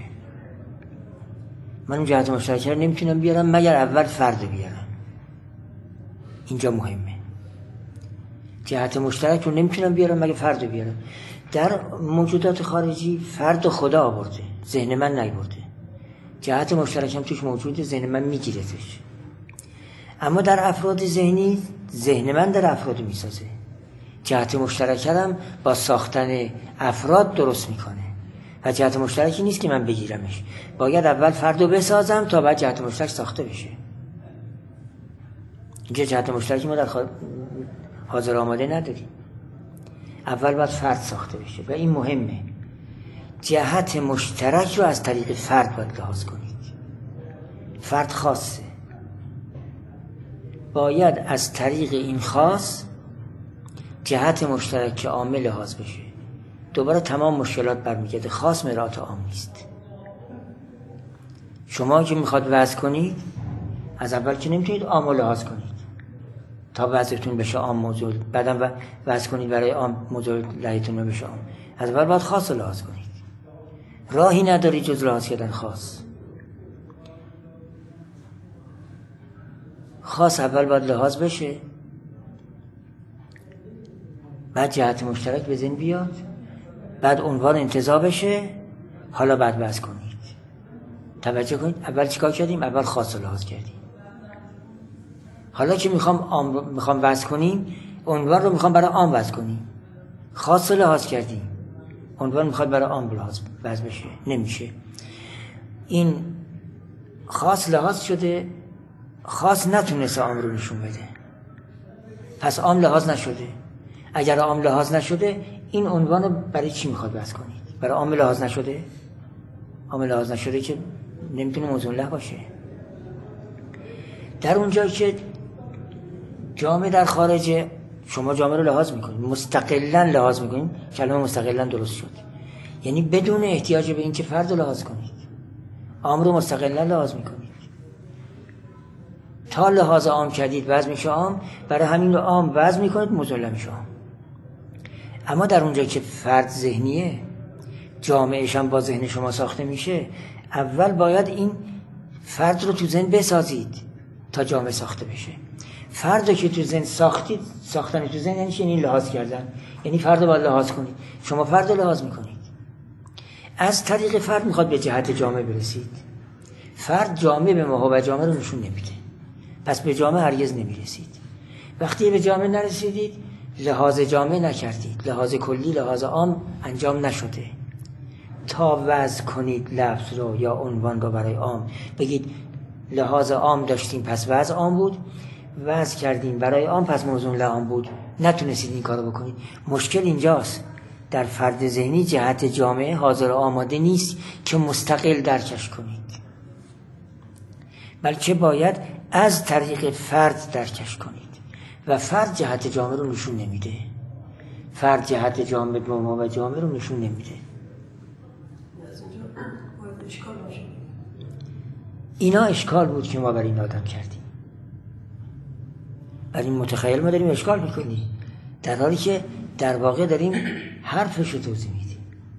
من اون جهت مشترکه رو نمیتونم بیارم مگر اول فرد بیارم. اینجا مهمه. جهت مشترک رو نمیتونم بیارم مگر فرد بیارم. در موجودات خارجی فرد خدا آورده، ذهن من نیورده. جهت مشترک هم توش موجوده، ذهن من میگیرتش. اما در افراد ذهنی ذهن من در افراد میسازه. جهت مشترک هم با ساختن افراد درست میکنه و جهت مشترکی نیست که من بگیرمش. باید اول فرد رو بسازم تا بعد جهت مشترک ساخته بشه. اینجا جهت مشترکی ما در حاضر آماده نداریم. اول باید فرد ساخته بشه و این مهمه. جهت مشترک رو از طریق فرد باید لحاظ کنید. فرد خاصه، باید از طریق این خاص جهت مشترک که عامل لحاظ بشه. دوباره تمام مشکلات برمیگرده. خاص مرآت عام نیست. شما که میخواد وضع کنید از اول که نمیتونید عام رو لحاظ کنید تا وضعتون بشه عام موضوع، بعدم وضع کنید برای عام موضوع لحیتون بشه عام. از اول باید خاص رو لحاظ کنید. راهی نداری جز لحاظ کردن خاص. خاص اول باید لحاظ بشه، بعد جهت مشترک به ذهن بیاد، بعد عنوان انتزاع بشه، حالا بعد وضع کنید. توجه کنید اول چیکار کردیم؟ اول خاص رو لحاظ کردیم. حالا که میخوام وضع کنیم، عنوان رو میخوام برای عام وضع کنیم. خاص رو لحاظ کردیم، عنوان میخواد برای عام وضع بشه، نمیشه. این خاص لحاظ شده، خاص نتونسته عام رو نشون بده، پس عام لحاظ نشده. اگر عام لحاظ نشده این عنوان رو برای چی میخواد وضع کنید؟ برای عام لحاظ نشده؟ عام لحاظ نشده که نمیتونه موضوع له باشه. در اونجایی که جامعه در خارج، شما جامعه رو لحاظ میکنید، مستقلا لحاظ میکنید. کلمه مستقلا درست شد، یعنی بدون احتیاج به این که فرد رو لحاظ کنید، عام رو مستقلا لحاظ میکنید. تا لحاظ عام کردید وضع میشه عام، برای همین رو عام وضع میکنید، موضوع له میشه عام. اما در اونجایی که فرد ذهنیه، جامعهش هم با ذهن شما ساخته میشه، اول باید این فرد رو تو ذهن بسازید تا جامعه ساخته بشه. فرد رو که تو ذهن ساختید، ساختن تو ذهن یعنی این لحاظ کردن، یعنی فرد رو باید لحاظ کنید. شما فرد رو لحاظ میکنید، از طریق فرد میخواد به جهت جامعه برسید. فرد جامعه به ما و جامعه رو نشون نمیده، پس به جامعه هرگز نمیرسید. وقتی به جامعه نرسیدید، لحاظ جامعه نکردید، لحاظ کلی، لحاظ عام انجام نشده. تا وضع کنید لفظ رو یا عنوان رو برای عام، بگید لحاظ عام داشتیم پس وضع عام بود، وضع کردیم برای عام پس موضوع لعام بود، نتونستید این کارو بکنید. مشکل اینجاست، در فرد ذهنی جهت جامعه حاضر و آماده نیست که مستقل درکش کنید، بلکه باید از طریق فرد درکش کنید و فرد جهت جامعه رو نشون نمیده. فرد جهت جامعه و جامعه رو نشون نمیده. اینا اشکال بود که ما بر این آدم کردیم، بر این متخیل ما داریم اشکال میکنیم، در حالی که در واقع داریم حرفش رو توضیح میدیم.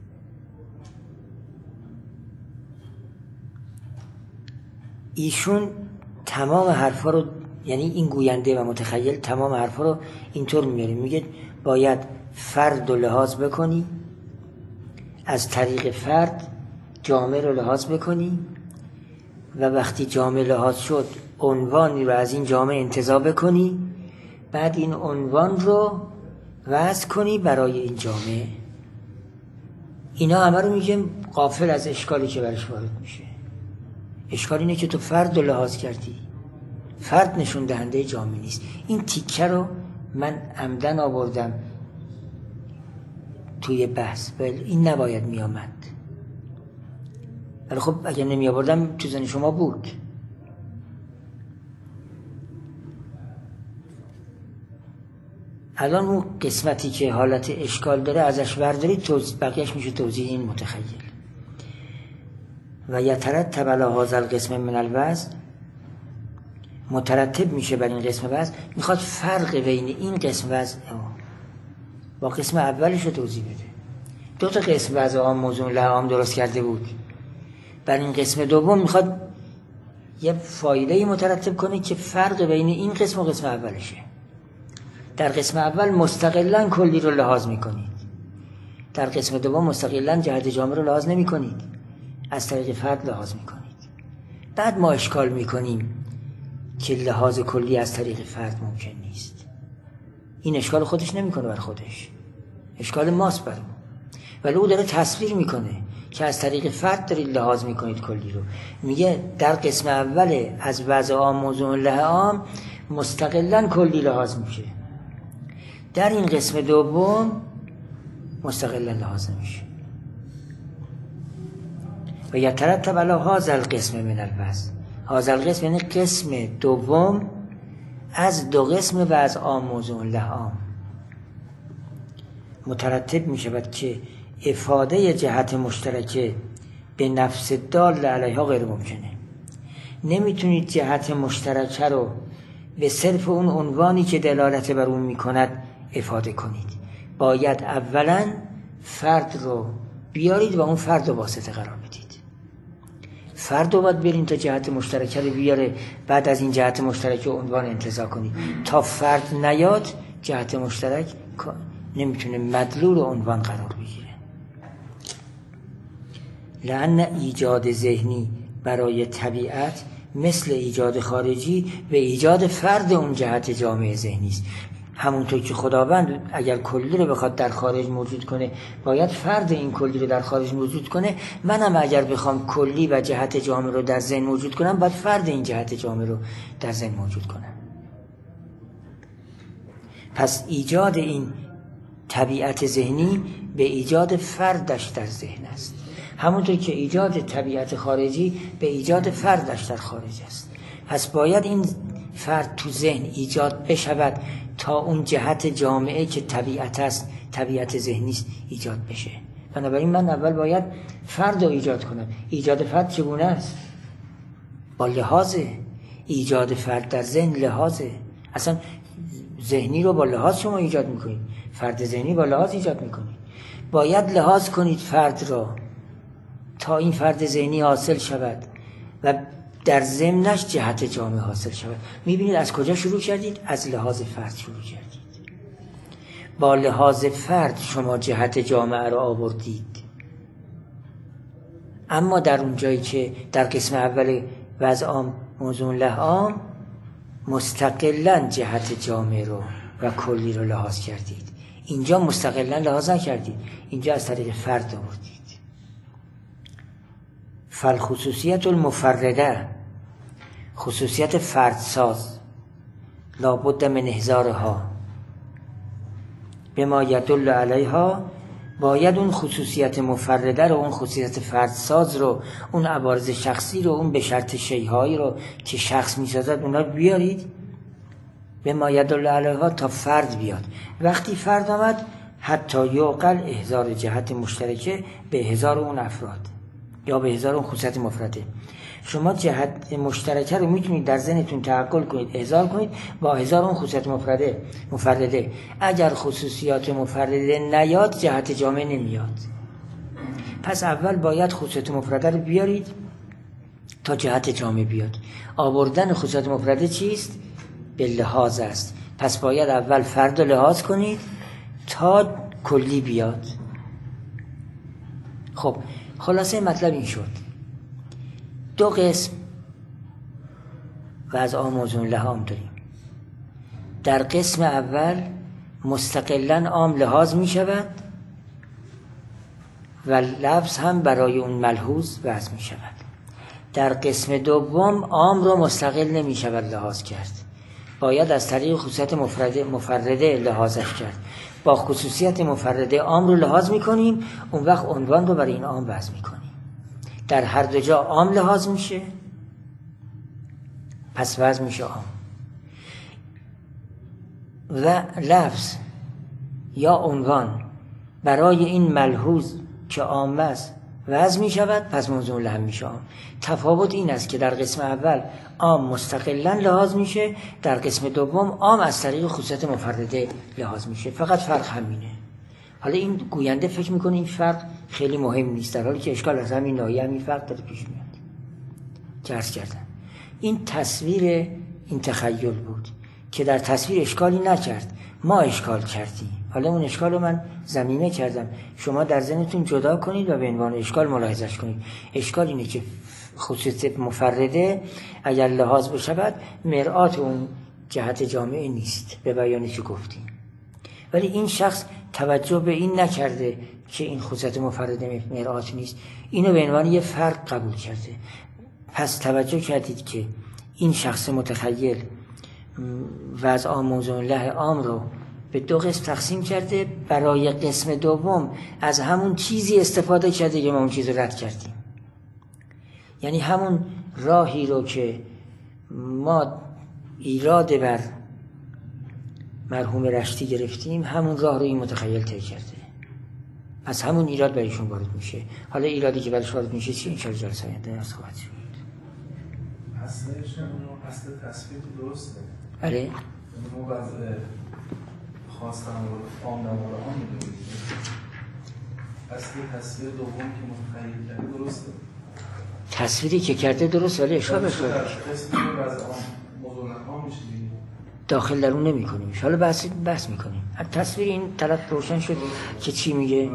ایشون تمام حرفا رو، یعنی این گوینده و متخیل تمام حرفا رو اینطور میاره، میگه باید فرد رو لحاظ بکنی، از طریق فرد جامعه رو لحاظ بکنی و وقتی جامعه لحاظ شد عنوانی رو از این جامعه انتزاع بکنی، بعد این عنوان رو وضع کنی برای این جامعه. اینا همه رو میگم غافل از اشکالی که برش وارد میشه. اشکال اینه که تو فرد رو لحاظ کردی. فرد نشون دهنده جامعه نیست. این تیکه رو من عمدن آوردم توی بحث، ولی این نباید می آمد. ولی خب اگر نمی آوردم تو ذهن شما بود. الان اون قسمتی که حالت اشکال داره ازش بردارید، بقیهش میشه توضیح این متخیل. و یترتب علی هذا القسم من الوزن، مترتب میشه بر این قسم وزن. میخواد فرق بین این قسم وزن با قسم اولش رو توضیح بده. دو تا قسم وزن عام موضوع لحام درست کرده بود. بر این قسم دوم میخواد یه فایده مترتب کنه که فرق بین این قسم و قسم اولشه. در قسم اول مستقلاً کلی رو لحاظ میکنید، در قسم دوم مستقلاً جهت جامع رو لحاظ نمیکنید، از طریق فرد لحاظ میکنید. بعد ما اشکال میکنیم که لحاظ کلی از طریق فرد ممکن نیست. این اشکال خودش نمیکنه بر خودش، اشکال ماست بر اون، ولی او داره تصویر میکنه که از طریق فرد دارید لحاظ میکنید کلی رو. میگه در قسم اول از وضع عام موضوع له عام مستقلاً کلی لحاظ میشه، در این قسم دوم مستقلاً لحاظ نمیشه. و یترتب علی هذا القسم من الوزن، هذا القسم یعنی قسم دوم از دو قسم وضع عام موضوع له عام مترتب می شود که افاده جهت مشترکه به نفس دال علیها غیر ممکنه. نمیتونید جهت مشترکه رو به صرف اون عنوانی که دلالت بر اون میکند افاده کنید. باید اولا فرد رو بیارید و اون فرد رو واسطه قرار بدید. فرد رو باید برین تا جهت مشترکه رو بیاره، بعد از این جهت مشترکه عنوان انتزاع کنید. تا فرد نیاد جهت مشترک نمیتونه مدلول عنوان قرار بگیره. لأن ایجاد ذهنی برای طبیعت مثل ایجاد خارجی و ایجاد فرد اون جهت جامعه ذهنی است. همونطور که خداوند اگر کلی رو بخواد در خارج موجود کنه باید فرد این کلی رو در خارج موجود کنه، منم اگر بخوام کلی و جهت جامعه رو در ذهن موجود کنم باید فرد این جهت جامعه رو در ذهن موجود کنم. پس ایجاد این طبیعت ذهنی به ایجاد فردش در ذهن است، همونطور که ایجاد طبیعت خارجی به ایجاد فردش در خارج است. پس باید این فرد تو ذهن ایجاد بشود تا اون جهت جامعه که طبیعت است، طبیعت ذهنی است، ایجاد بشه. بنابراین من اول باید فرد رو ایجاد کنم. ایجاد فرد چگونه است؟ با لحاظه. ایجاد فرد در ذهن لحاظه. اصلا ذهنی رو با لحاظ شما ایجاد میکنید، فرد ذهنی با لحاظ ایجاد میکنید. باید لحاظ کنید فرد را تا این فرد ذهنی حاصل شود و در ضمنش جهت جامعه حاصل شود. میبینید از کجا شروع کردید؟ از لحاظ فرد شروع کردید. با لحاظ فرد شما جهت جامعه را آوردید، اما در اون جایی که در قسم اول وضع عام موضوع له عام مستقلاً جهت جامعه رو و کلی رو لحاظ کردید، اینجا مستقلاً لحاظ نکردید، اینجا از طریق فرد آوردید. فالخصوصیت المفرده، خصوصیت فردساز، لابد من احضارها بما یدل علیها، باید اون خصوصیت مفرده رو، اون خصوصیت فردساز رو، اون عوارض شخصی رو، اون به شرط شیهایی رو که شخص میسازد اونا بیارید بما یدل علیها تا فرد بیاد. وقتی فرد آمد حتی یعقل احضار جهت مشترکه به احضار اون افراد یا به احضار اون خصوصیت مفرده. شما جهت مشترکه رو میتونید در ذهنتون تعقل کنید، احضار کنید با احضار اون خصوصیت مفرده. اگر خصوصیات مفرده نیاد جهت جامعه نمیاد. پس اول باید خصوصیت مفرده رو بیارید تا جهت جامعه بیاد. آوردن خصوصیت مفرده چیست؟ به لحاظ است. پس باید اول فرد رو لحاظ کنید تا کلی بیاد. خب خلاصه مطلب این شد. دو قسم وضع عام موضوع له عام داریم. در قسم اول مستقلاً عام لحاظ می شود و لفظ هم برای اون ملحوظ وضع می شود. در قسم دوم عام رو مستقل نمی شود لحاظ کرد، باید از طریق خصوصیت مفرده لحاظش کرد. با خصوصیت مفرده عام رو لحاظ میکنیم، اون وقت عنوان رو برای این عام وضع میکنیم. در هر دو جا عام لحاظ میشه، پس وضع میشه عام. و لفظ یا عنوان برای این ملحوظ که عام است وضع می شود، پس موضوع له میشه عام. تفاوت این است که در قسم اول عام مستقلا لحاظ میشه، در قسم دوم عام از طریق خصوصیت مفرده لحاظ میشه. فقط فرق همینه. حالا این گوینده فکر میکنه این فرق خیلی مهم نیست، در حالی که اشکال از همین ناحیه همین فرق داره پیش میاد. جرس کردن این تصویر این تخیل بود که در تصویر اشکالی نکرد، ما اشکال کردیم. حالا اون اشکال رو من ضمیمه کردم، شما در ذهنتون جدا کنید و به عنوان اشکال ملاحظش کنید. اشکال اینه که خصوصیت مفرده اگر لحاظ بشود مرآت اون جهت جامعه نیست، به بیانی که گفتیم. ولی این شخص توجه به این نکرده که این خصوصیت مفرده مرآت نیست، اینو به عنوان یه فرق قبول کرده. پس توجه کردید که این شخص متخیل وضع عام موضوع له عام رو به دو قسم تقسیم کرده، برای قسم دوم از همون چیزی استفاده کرده که ما اون چیز رو رد کردیم. یعنی همون راهی رو که ما ایراد بر مرحوم رشتی گرفتیم، همون راه رو این متخیل طی کرده، از همون ایراد برایشون وارد میشه. حالا ایرادی که برایش وارد میشه چی؟ این جلسه آینده از خواهد شد. اصلش اونو اصل تصویر درسته. بله. اونو وضع خواستم رو عام نماره ها میدونید. اصل تصویر دوم که متخیل کرده درسته. تصویری که کرده درست، ولی اشاره شده. اسم وضع عام موضوع ها میشه دیگه. داخل در اون نمی کنیم. حالا بحث میکنیم. تصویر این طرف روشن شد که چی میگه.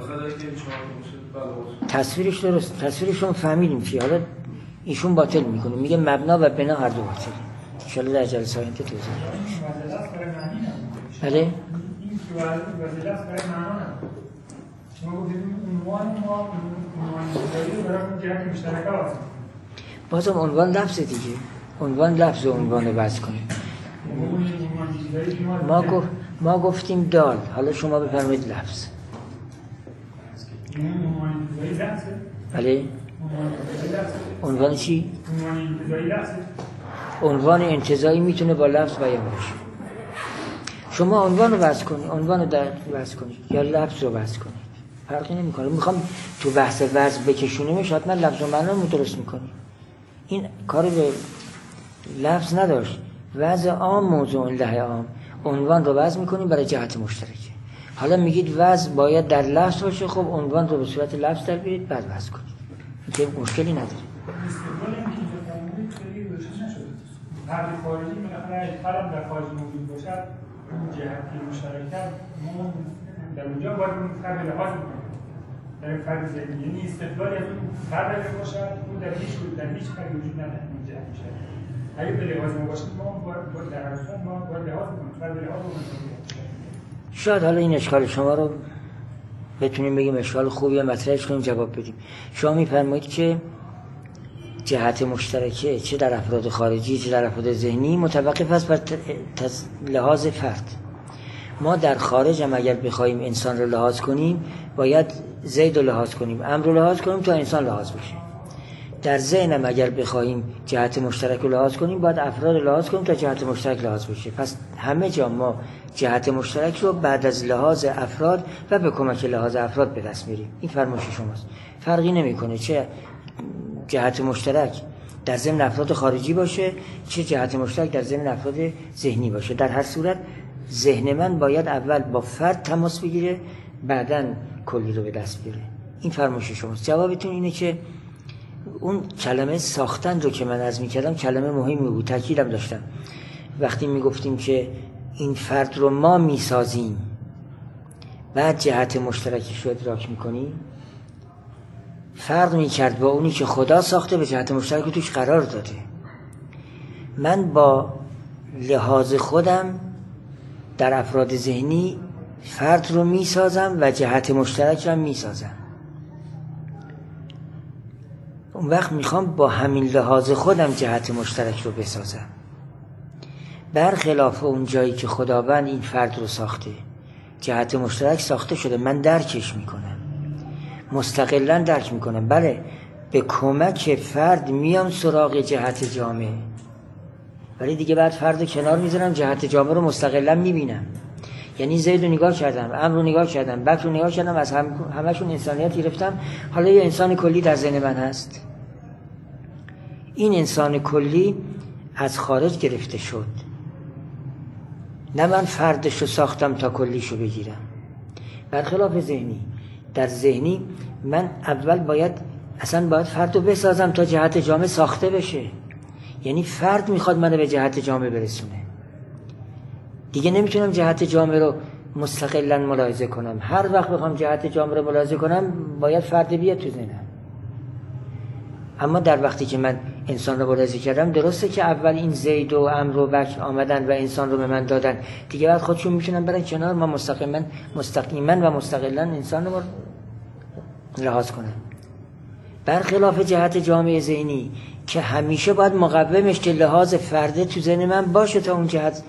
تصویرش درست، تصویرشون فهمیدیم چی. حالا ایشون باطل میکنه، میگه مبنا و بنا هر دو باطل. ان شاء الله در جلسه آینده توضیح میدیم. بله. این که وظیفه برای معنا نه. شما گفتید عنوان ما عنوان برای اون جهت مشترکه است. بازم عنوان لفظ دیگه. عنوان لفظ و عنوان رو وضع کنیم. ما گفتیم دال، حالا شما بفرمایید لفظ. بله. عنوان چی؟ عنوان انتزاعی میتونه با لفظ بیان بشه. شما عنوان رو وضع کنید، عنوان رو وضع کنید یا لفظ رو وضع کنید، فرقی نمیکنه. میخوام تو بحث وضع بکشونیمش، حتما لفظ و معنا رو درست میکنید. این کار به لفظ نداشت. وضع عام موضوع له عام، عنوان رو وضع میکنیم برای جهت مشترکه. حالا میگید وضع باید در لفظ باشه، خب عنوان رو به صورت لفظ در بیارید بعد وضع کنید. این که مشکلی نداره. استقبال این که فرمودید خیلی روشن نشد. فرد خارجی بالاخره طلب در خارج موجود باشد، اون جهتی مشترکت ما در اونجا باید اون فرد لحاظ کنیم. در فرد ذهنی، یعنی استقبالی از اون فرد باشد، اون در هیچ فرد وجود نداره اون جهت مشترک. اگه به لحاظ ما باشید ما باید در اصل ما باید لحاظ کنیم، فرد لحاظ کنیم. شاید حالا این اشکال شما رو بتونیم بگیم اشکال خوبی مطرحش کنیم جواب بدیم. شما میفرمایید که جهت مشترکه چه در افراد خارجی چه در افراد ذهنی متوقف است بر لحاظ فرد. ما در خارج هم اگر بخوایم انسان رو لحاظ کنیم باید زید رو لحاظ کنیم، امر رو لحاظ کنیم تا انسان لحاظ بشه. در ذهن هم اگر بخوایم جهت مشترک رو لحاظ کنیم باید افراد رو لحاظ کنیم تا جهت مشترک لحاظ بشه. پس همه جا ما جهت مشترک رو بعد از لحاظ افراد و به کمک لحاظ افراد به دست میاریم. این فرمایش شماست. فرقی نمیکنه چه جهت مشترک در ضمن افراد خارجی باشه چه جهت مشترک در ضمن افراد ذهنی باشه. در هر صورت ذهن من باید اول با فرد تماس بگیره بعداً کلی رو به دست بیاره. این فرمایش شماست. جوابتون اینه که اون کلمه ساختن رو که من عرض می‌کردم کلمه مهمی بود، تاکیدم داشتم. وقتی میگفتیم که این فرد رو ما میسازیم بعد جهت مشترکش رو ادراک میکنیم، فرق میکرد با اونی که خدا ساخته به جهت مشترک رو توش قرار داده. من با لحاظ خودم در افراد ذهنی فرد رو میسازم و جهت مشترک رو میسازم. اون وقت میخوام با همین لحاظ خودم جهت مشترک رو بسازم، برخلاف اون جایی که خداوند این فرد رو ساخته، جهت مشترک ساخته شده، من درکش میکنم، مستقلا درک میکنم. بله به کمک فرد میام سراغ جهت جامعه، ولی دیگه بعد فرد رو کنار میذارم، جهت جامعه رو مستقلا میبینم. یعنی زید رو نگاه کردم، عمرو رو نگاه کردم، بکر رو نگاه کردم، از همشون انسانیت گرفتم، حالا یه انسان کلی در ذهن من هست. این انسان کلی از خارج گرفته شد، نه من فردش رو ساختم تا کلیشو بگیرم. برخلاف ذهنی، در ذهنی من اول باید فرد رو بسازم تا جهت جامعه ساخته بشه. یعنی فرد میخواد منو به جهت جامعه برسونه، دیگه نمیتونم جهت جامعه رو مستقلا ملاحظه کنم. هر وقت بخوام جهت جامعه رو ملاحظه کنم باید فرد بیاد تو ذهنم. اما در وقتی که من انسان رو ملاحظه کردم، درسته که اول این زید و عمرو و بکر آمدن و انسان رو به من دادن، دیگه بعد خودشون میتونن برن کنار، من مستقیما و مستقلا انسان رو لحاظ کنم. برخلاف جهت جامعه ذهنی که همیشه باید مقومش که لحاظ فرده تو ذهن من باشه تا اون جهت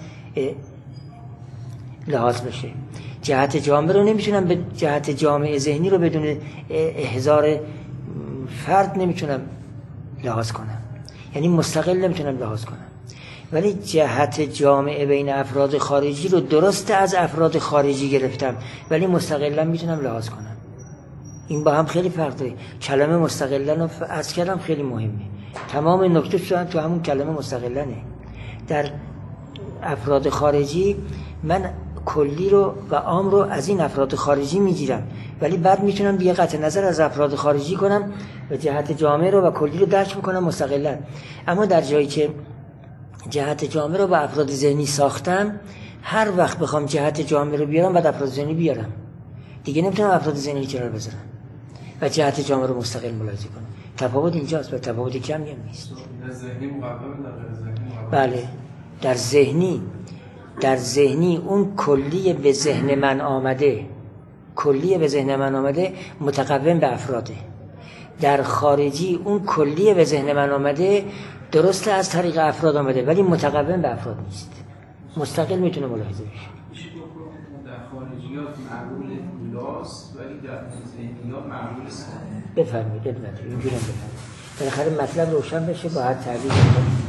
لحاظ بشه. جهت جامعه رو نمیتونم به جهت جامعه ذهنی رو بدون احضار فرد نمیتونم لحاظ کنم، یعنی مستقل نمیتونم لحاظ کنم. ولی جهت جامعه بین افراد خارجی رو درسته از افراد خارجی گرفتم، ولی مستقلا میتونم لحاظ کنم. این با هم خیلی فرق داره. کلمه مستقلا رو از کلم خیلی مهمه، تمام نکته تو همون کلمه مستقلانه. در افراد خارجی من کلی رو و عام رو از این افراد خارجی میگیرم، ولی بعد میتونم دیگه قطع نظر از افراد خارجی کنم و جهت جامعه رو و کلی رو درک بکنم مستقلا. اما در جایی که جهت جامعه رو با افراد ذهنی ساختم، هر وقت بخوام جهت جامعه رو بیارم بعد افراد ذهنی بیارم، دیگه نمیتونم افراد ذهنی کنار بذارم و جهت جامعه رو مستقل ملاحظه کنم. تفاوت اینجاست و تفاوت کمی هم نیست. در ذهنی مقوم، در ذهنی مقوم. بله در ذهنی اون کلی به ذهن من آمده متقوم به افراده. در خارجی اون کلی به ذهن من آمده درسته از طریق افراد آمده، ولی متقوم به افراد نیست، مستقل میتونه ملاحظه بشه. در خارجیات معقول اولاست ولی در ذهنیات معقول است. بفرمایید اینجوری بفرمایید، بالاخره مطلب روشن بشه با هر تعبیر.